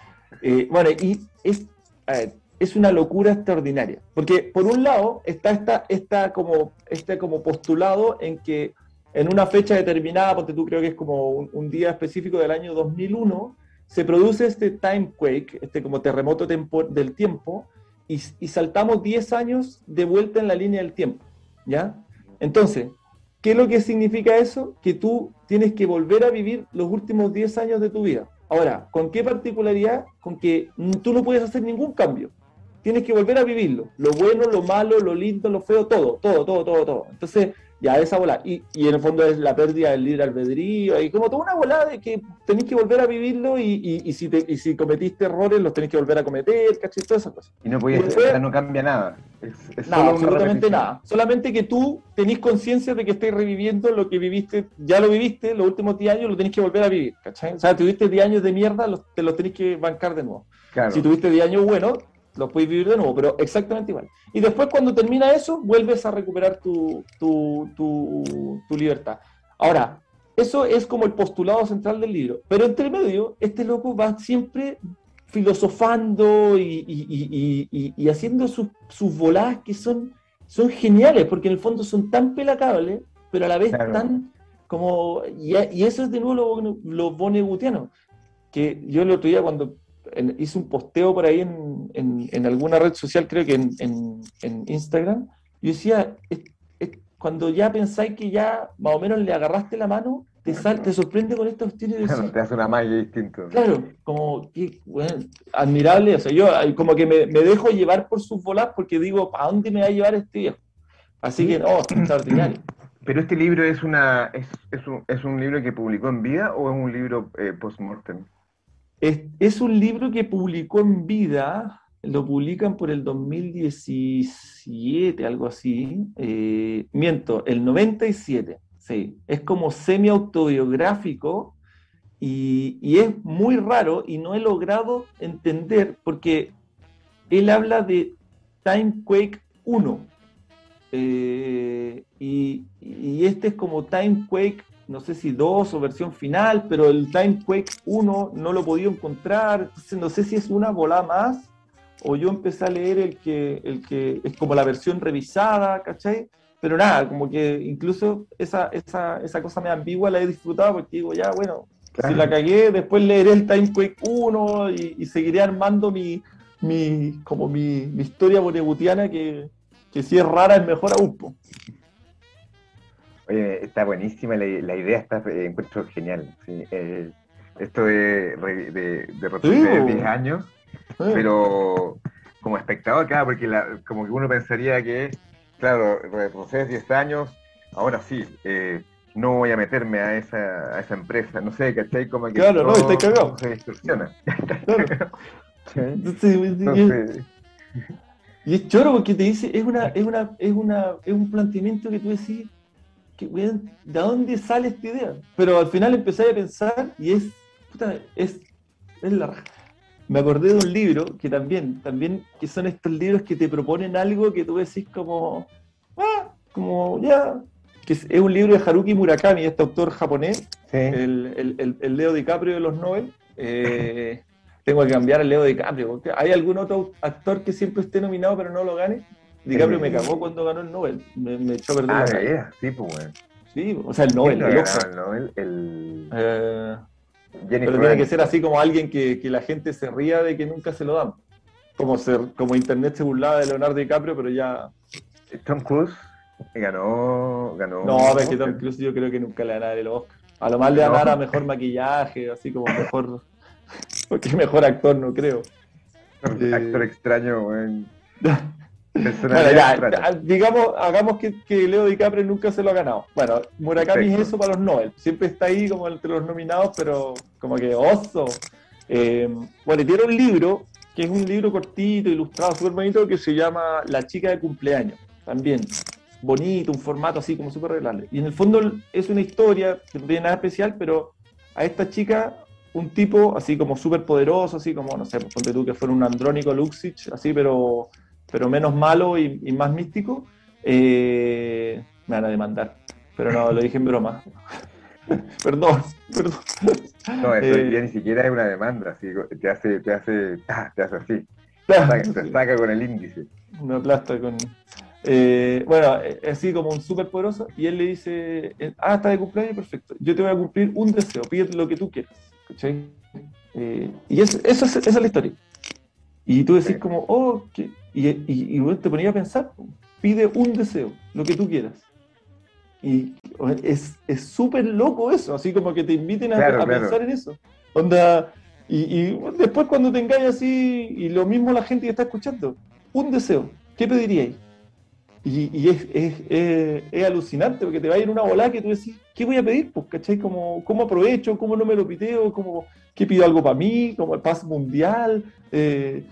eh, bueno, y es, a ver, es una locura extraordinaria, porque por un lado está esta, esta como, este como postulado en que en una fecha determinada, porque tú creo que es como un, un día específico del año dos mil uno, se produce este timequake, este como terremoto tempo, del tiempo, y, y saltamos diez años de vuelta en la línea del tiempo, ¿ya? Entonces, ¿qué es lo que significa eso? Que tú tienes que volver a vivir los últimos diez años de tu vida. Ahora, ¿con qué particularidad? Con que tú no puedes hacer ningún cambio. Tienes que volver a vivirlo. Lo bueno, lo malo, lo lindo, lo feo, todo, todo, todo, todo, todo. Entonces, ya esa bola. Y, y en el fondo es la pérdida del libre albedrío. Y como toda una bola de que tenés que volver a vivirlo y, y, y, si, te, y si cometiste errores, los tenés que volver a cometer, ¿cachai? Todas esas cosas. y no Y podía ser, o después, sea, no cambia nada. Es, es nada, solo una absolutamente repetición. nada. Solamente que tú tenés conciencia de que estás reviviendo lo que viviste, ya lo viviste, los últimos diez años lo tenés que volver a vivir, ¿cachai? O sea, tuviste diez años de mierda, los, te los tenés que bancar de nuevo. Claro. Si tuviste diez años buenos, los puedes vivir de nuevo, pero exactamente igual. Y después cuando termina eso, vuelves a recuperar tu, tu, tu, tu libertad. Ahora, eso es como el postulado central del libro. Pero entre medio, este loco va siempre filosofando y, y, y, y, y haciendo sus, sus voladas que son, son geniales, porque en el fondo son tan pelacables, pero a la vez Claro. tan como... Y, y eso es de nuevo lo, lo Vonnegutiano, que yo el otro día cuando en, hice un posteo por ahí en, en, en alguna red social, creo que en, en, en Instagram, yo decía, es, es, cuando ya pensáis que ya más o menos le agarraste la mano, te, sal, te sorprende con estas cuestiones de Claro, decir, te hace una magia distinta. claro, como que, bueno, admirable, o sea, yo como que me, me dejo llevar por sus bolas porque digo, ¿para dónde me va a llevar este viejo? Así que, no, extraordinario. Pero este libro es una es, es, un, es un libro que publicó en vida o es un libro eh, post-mortem. Es, es un libro que publicó en vida, lo publican por el dos mil diecisiete, algo así. Eh, miento, el noventa y siete, sí. Es como semi-autobiográfico y, y es muy raro y no he logrado entender porque él habla de Timequake uno. Eh, y, y este es como Timequake, no sé si dos o versión final, pero el Timequake uno no lo he podido encontrar, entonces no sé si es una bola más o yo empecé a leer el que, el que es como la versión revisada, ¿cachai? Pero nada, como que incluso esa, esa, esa cosa medio ambigua la he disfrutado porque digo, ya, bueno, Claro. si la cagué, después leeré el Timequake uno y, y seguiré armando mi, mi, como mi, mi historia vonnegutiana que que si es rara es mejor aún. Po. Oye, está buenísima, la, la idea está, eh, encuentro genial. ¿Sí? Eh, esto de, de, de retroceder Sí, diez años, sí. pero como espectador, claro, porque la, como que uno pensaría que, claro, retrocedes diez años, ahora sí, eh, no voy a meterme a esa, a esa empresa, no sé, ¿cachai? Como que Claro, no, está todo, cagado. todo se distorsiona. Claro. ¿Sí? Entonces, y es, Entonces, y es choro porque te dice, es una, es una, es una, es un planteamiento que tú decís, que, weón, ¿de dónde sale esta idea? Pero al final empecé a pensar y es, puta, es, es la raja. Me acordé de un libro que también, también, que son estos libros que te proponen algo que tú decís como, ah, como ya, que es, es un libro de Haruki Murakami, este autor japonés, sí. el, el, el, el Leo DiCaprio de los Nobel. Eh, tengo que cambiar el Leo DiCaprio, porque ¿hay algún otro actor que siempre esté nominado pero no lo gane? DiCaprio me cagó Eh, cuando ganó el Nobel, me, me echó a perder ah, la de talla. veras, sí, pues bueno. Sí, o sea, el ¿Quién Nobel, lo ha el Oscar. ganado el Nobel? El Eh, pero Jennifer tiene que ser Aniston. así como alguien que, que la gente se ría de que nunca se lo dan. Como, ser, como internet se burlaba de Leonardo DiCaprio, pero ya. Tom Cruise ganó, No, ganó a ver, que Tom Oscar. Cruise yo creo que nunca le van a dar el Oscar. A lo más le van a dar a No, mejor maquillaje, así como mejor. Porque mejor actor, no creo. actor Eh, extraño, weón. bueno, Personalidad ya, extraña. digamos, hagamos que, que Leo DiCaprio nunca se lo ha ganado. Bueno, Murakami es Perfecto. eso para los Nobel. Siempre está ahí como entre los nominados, pero como que oso. Eh, bueno, y tiene un libro, que es un libro cortito, ilustrado, súper bonito, que se llama La chica de cumpleaños. También bonito, un formato así como súper relajante. Y en el fondo es una historia, que no tiene nada especial, pero a esta chica, un tipo así como súper poderoso, así como, no sé, pues, ponte tú que fuera un Andrónico Luxich, así, pero, pero menos malo y, y más místico, eh, me van a demandar. Pero no, lo dije en broma. Perdón, perdón. No, eso ya Eh, ni siquiera es una demanda, así, te hace, te hace, ah, te hace así, te claro, saca, te saca con el índice. me aplasta con. Eh, bueno, es así como un súper poderoso. Y él le dice: eh, Ah, está de cumpleaños, perfecto. Yo te voy a cumplir un deseo, pide lo que tú quieras. ¿Cachai? Eh, y es, eso es, esa es la historia. Y tú Sí, decís, como, oh, ¿qué? Y, y, y bueno, te ponía a pensar: pide un deseo, lo que tú quieras. Y es es súper loco eso, así como que te inviten a, claro, a claro. pensar en eso. Onda, y, y después cuando tengáis así, y lo mismo la gente que está escuchando, un deseo, ¿qué pediríais? Y, y es, es, es, es alucinante porque te va a ir una volada que tú decís, ¿qué voy a pedir? Pues, ¿cachai? Como, ¿cómo aprovecho? ¿Cómo no me lo piteo? ¿Cómo, ¿qué pido algo para mí? ¿Como el paz mundial? Eh,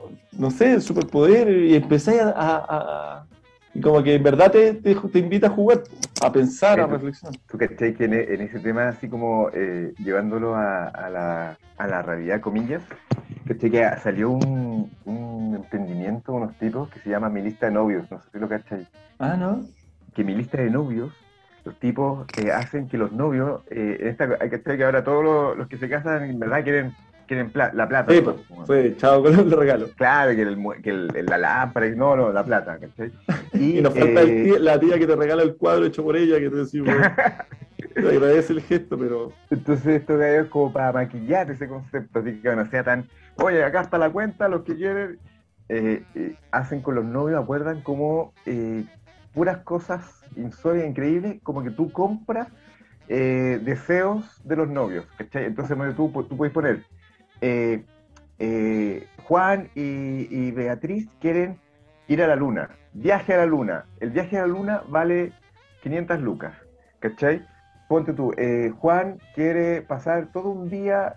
no sé, superpoder. Y empezáis a, a, a- y como que en verdad te, te, te invita a jugar, a pensar, Eh, a ¿tú, reflexionar. tú cachai que en, e- en ese tema, así como eh, llevándolo a, a la, a la realidad, comillas, cachai que salió un, un emprendimiento, unos tipos que se llama Mi Lista de Novios, no sé si lo cachai, Ah, ¿no? que Mi Lista de Novios, los tipos eh, hacen que los novios, eh, en esta, hay que cachai que ahora todos los, los que se casan en verdad quieren, quieren pla- la plata Sí, pues, nomás. Como, fue chao con el regalo. claro, que, el, mu- que el- la lámpara, y no, no, la plata, ¿cachai? Y Y nos falta el eh, tía- la tía que te regala el cuadro hecho por ella, que te decís, bueno, te agradece el gesto, pero entonces esto es como para maquillar ese concepto, así que no sea tan, oye, acá está la cuenta, los que quieren, eh, eh, hacen con los novios, acuerdan como eh, puras cosas insólitas, increíbles, como que tú compras eh, deseos de los novios, ¿cachai? Entonces bueno, tú, tú puedes poner, eh, eh, Juan y, y Beatriz quieren ir a la luna, viaje a la luna, el viaje a la luna vale quinientas lucas, ¿cachai? Ponte tú, eh, Juan quiere pasar todo un día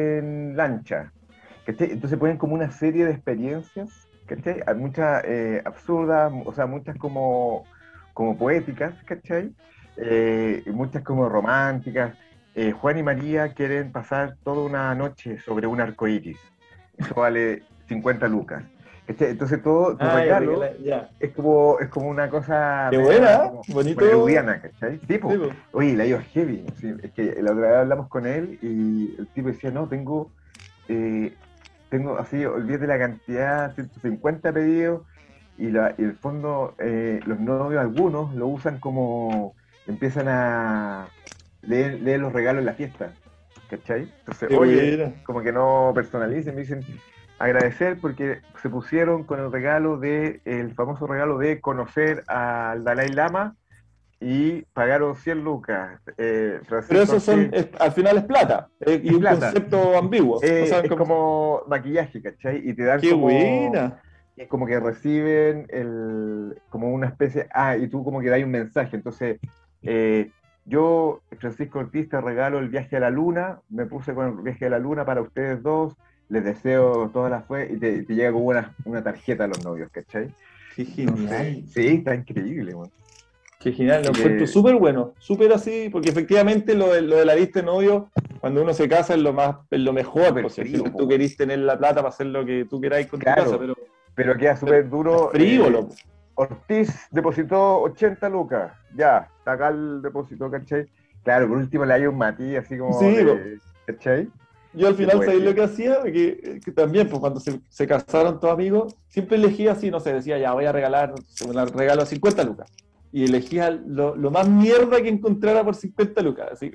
en lancha, ¿cachai? Entonces ponen como una serie de experiencias, ¿cachai? Hay muchas eh, absurdas, o sea, muchas como, como poéticas, ¿cachai? Eh, y muchas como románticas. Eh, Juan y María quieren pasar toda una noche sobre un arco iris. Eso vale cincuenta lucas. ¿Cachai? Entonces todo tu ah, ya, regalo regala, ya. es como, es como una cosa Qué media buena, ¿eh? como, como Bonito. nerudiana, ¿cachai? Tipo, Sí, po. oye, la ido heavy. Sí, es que la otra vez hablamos con él y el tipo decía, no, tengo, eh, tengo así, olvídate la cantidad, ciento cincuenta pedidos y, la, y el fondo, eh, los novios, algunos lo usan como, empiezan a leer, leer los regalos en la fiesta, ¿cachai? Entonces, Qué oye, buena. como que no personalicen, me dicen agradecer porque se pusieron con el regalo de, el famoso regalo de conocer al Dalai Lama y pagaron cien lucas. Eh, Pero Francisco eso son, Asís, es- al final es plata, eh, y es un plata. concepto ambiguo. O Eh, sea, es como, como maquillaje, ¿cachai? Y te dan qué como, buena. y como que reciben el, como una especie, ah, y tú como que dais un mensaje. Entonces, eh, yo, Francisco Ortiz, te regalo el viaje a la luna, me puse con el viaje a la luna para ustedes dos, les deseo toda la fe y te, te llega como una, una tarjeta a los novios, ¿cachai? Qué Entonces, genial. sí, está increíble, weón. Qué genial, lo Y encuentro le- súper bueno, súper así, porque efectivamente lo de, lo de la lista de novio, cuando uno se casa es lo más, es lo mejor, súper pues si al frío, final po, tú weón. querís tener la plata para hacer lo que tú queráis con tu casa, Claro, pero, pero queda pero súper es duro. eh, frívolo. Ortiz depositó ochenta lucas, ya, está acá el depósito, ¿cachai? Claro, por último le hay un matiz así como Sí, po. de, ¿cachai? Yo al De final, ¿sabéis lo poesía. que hacía? Que, que también, pues cuando se, se casaron todos amigos, siempre elegía así, no sé, decía, ya voy a regalar, se me regalo cincuenta lucas. Y elegía lo, lo más mierda que encontrara por cincuenta lucas, así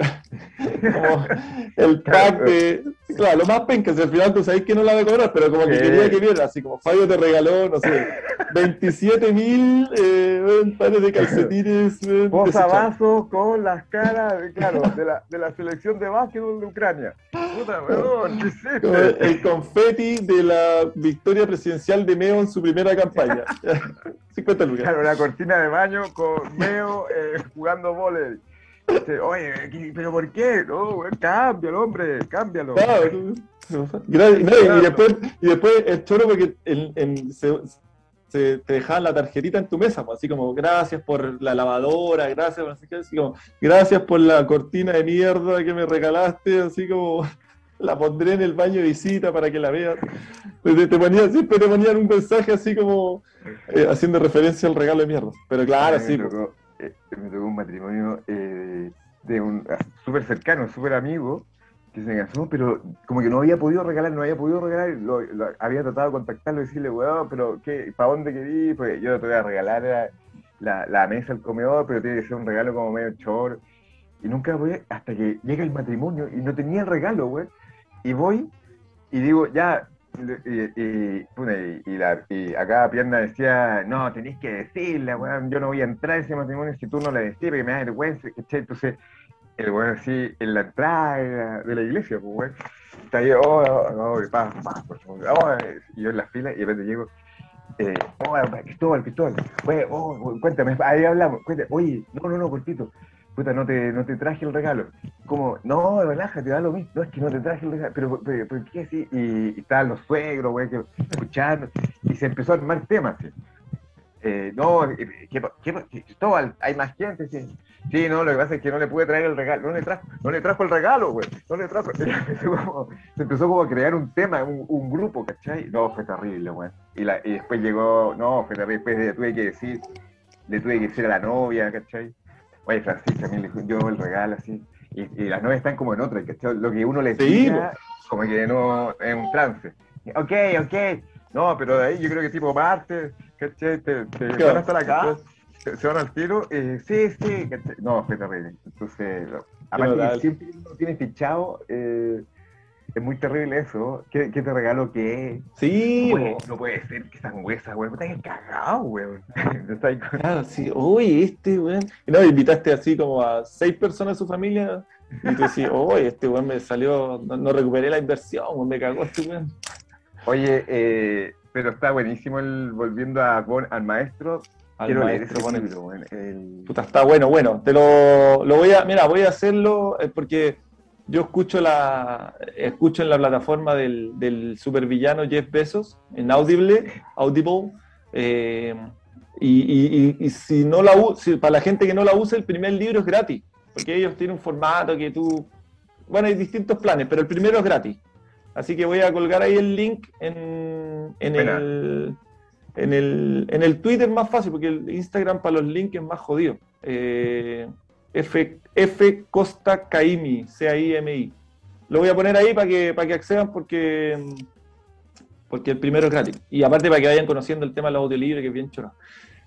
como el Claro, pack eh, de, claro, lo más penca, si al final tú sabes que no la va a cobrar, pero como que quería que sí. viera, así como Fabio te regaló, no sé, veintisiete mil eh, pares de calcetines eh, desechables. Posavasos con las caras, de, claro, de la, de la selección de básquetbol de Ucrania. Puta, weón, ¿qué Como hiciste? el confeti de la victoria presidencial de Meo en su primera campaña. cincuenta lucas. Claro, la cortina de baño con Meo eh, jugando vóley. Este, Oye, ¿qué- ¿pero por qué? No, weón, cámbialo, hombre, cámbialo. Claro, tú- gra- no, y, Cuidado. después, y después el choro porque en- en- se, se- te dejaban la tarjetita en tu mesa, pues, así como gracias por la lavadora, gracias por, no sé qué, así como, gracias por la cortina de mierda que me regalaste, así como la pondré en el baño de visita para que la veas. Te, te ponían, siempre te ponían un mensaje así como eh, haciendo referencia al regalo de mierda. Pero A claro, mí me sí, pues. tocó, eh, me tocó un matrimonio eh, de un ah, súper cercano, súper amigo, que se casó, pero como que no había podido regalar, no había podido regalar, lo, lo- había tratado de contactarlo y decirle, weón, pero ¿qué, ¿para dónde querí? Pues yo te voy a regalar la, la, la mesa, el comedor, pero tiene que ser un regalo como medio chor. Y nunca voy hasta que llega el matrimonio y no tenía el regalo, güey. Y voy y digo, ya, y, y, puta, y, y la, y acá Pierna decía, no, tenés que decirle, weón, yo no voy a entrar a ese matrimonio si tú no le decís, porque me da vergüenza, ¿cachai? Entonces, el weón así, en la entrada de la, de la iglesia, pues, weón, está ahí, oh, oh, oh, y pa, pa, por favor, oh, y yo en la fila, y de repente llego, eh, oh, Cristóbal, Cristóbal, oye, oh, cuéntame, ahí hablamos, cuéntame, oye, no, no, no, cortito, puta, no te, no te traje el regalo. Como, no, relájate, da lo mismo, no, es que no te traje el regalo, pero, pero, pero ¿qué así? Y, y estaban los suegros, güey, que escuchando, y se empezó a armar temas, ¿sí? Eh, no, eh, ¿qué, qué, qué, Cristóbal, hay más gente, sí. Sí, no, lo que pasa es que no le pude traer el regalo, no le trajo, no le trajo el regalo, güey, no le trajo, se empezó como, se empezó como a crear un tema, un, un grupo, ¿cachai? No, fue terrible, güey. Y, la, y después llegó, no, fue terrible, después le tuve que decir, le tuve que decir a la novia, ¿cachai? Oye, Francisca, a mí le yo el regalo, así, y, y las novias están como en otra, ¿cachai? Lo que uno les Sí, po. diga, como que no, es un trance. Ok, ok, no, pero de ahí yo creo que tipo martes, ¿cachai? Te, te van a Claro. estar acá, se, se van al tiro, eh, sí, sí, ¿cachai? No, fue terrible. Entonces, no. Qué Aparte que notable. siempre uno tiene fichado, eh, es muy terrible eso. ¿Qué, qué te regalo qué es? No Sí, puede, po. no puede ser que están huesas, weón. Puta que cagado, weón. Está ahí con- Claro, sí. Oye, este weón. Y no, invitaste así como a seis personas de su familia y tú decís, oye, este weón me salió, no, no recuperé la inversión, weón, me cagó este weón. Oye, eh, pero está buenísimo el volviendo a, Bon- al maestro. Al Quiero leer maestro ese pone. libro, weón. El... Puta, está bueno, bueno. Te lo, lo voy a, mira, voy a hacerlo eh, porque yo escucho la, escucho en la plataforma del, del supervillano Jeff Bezos, en Audible, Audible, eh, y, y- y- y si no la u- si, para la gente que no la usa, el primer libro es gratis, porque ellos tienen un formato que tú, bueno, hay distintos planes, pero el primero es gratis. Así que voy a colgar ahí el link en, en Buena. el, en el, en el Twitter más fácil, porque el Instagram para los links es más jodido. Eh, F, F Costa Caimi, C A I M I. Lo voy a poner ahí para que, para que accedan porque, porque el primero es gratis. Y aparte para que vayan conociendo el tema de los audiolibros, que es bien choro.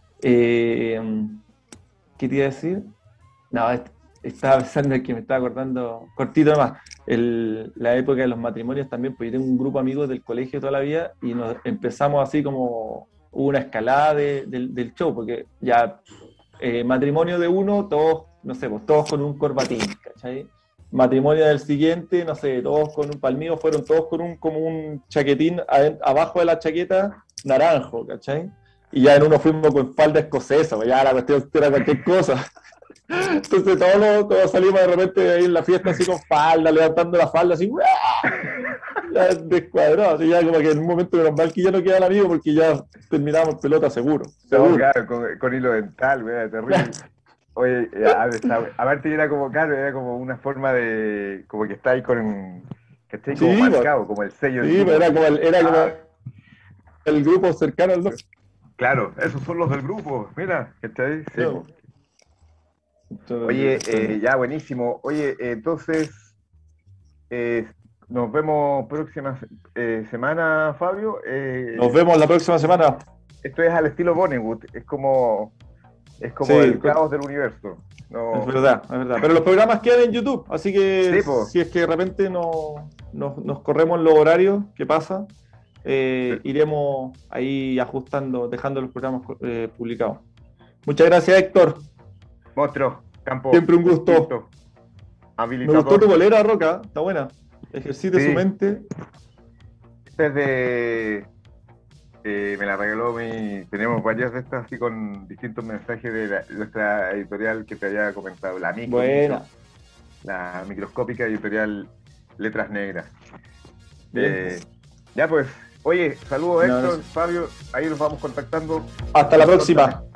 Eh, ¿Qué te iba a decir? No, estaba pensando en que me estaba acordando, cortito nomás, el, la época de los matrimonios también, pues yo tengo un grupo de amigos del colegio toda la vida y nos empezamos así como hubo una escalada de, del, del show, porque ya eh, matrimonio de uno, todos, no sé, pues todos con un corbatín, ¿cachai? Matrimonio del siguiente, no sé, todos con un palmillo, fueron todos con un, como un chaquetín adent- abajo de la chaqueta naranjo, ¿cachai? Y ya en uno fuimos con falda escocesa, pues ya la cuestión era cualquier cosa. Entonces todos, los, todos salimos de repente ahí en la fiesta así con falda, levantando la falda así, ¡guau! Ya descuadrado, así ya como que en un momento menos mal que ya no queda el amigo porque ya terminamos pelota seguro. seguro. No, claro, con, con hilo dental, güey, terrible. Oye, eh, a- a- aparte era como, claro, era como una forma de, como que está ahí con, ¿cachai? Como Sí, marcado, como el sello del sí, grupo. era como el, era como Ah, el grupo cercano al dos. claro, esos son los del grupo, mira, ¿cachai? Sí. No. Oye, Entonces, eh, ya, buenísimo. Oye, eh, entonces, eh, nos vemos próxima eh, semana, Fabio. Eh, nos vemos la próxima semana. esto es al estilo Bollywood, es como, es como Sí, el con- caos del universo. No, es verdad, es verdad. Pero los programas quedan en YouTube, así que Sí, po. si es que de repente no, nos, nos corremos los horarios, ¿qué pasa? Eh, Sí. iremos ahí ajustando, dejando los programas eh, publicados. Muchas gracias, Héctor. Monstruo, campo. Siempre un gusto. Listo. Me Habilitador. gustó tu bolera, Roca, está buena. Ejercite Sí. su mente. Esta es de. eh, me la regaló mi. Tenemos varias de estas así con distintos mensajes de la- nuestra editorial que te había comentado, la micro, Buena. la microscópica editorial Letras Negras. Bien. Eh, ya pues, oye, saludos No, Héctor, no. Fabio, ahí nos vamos contactando. Hasta la próxima.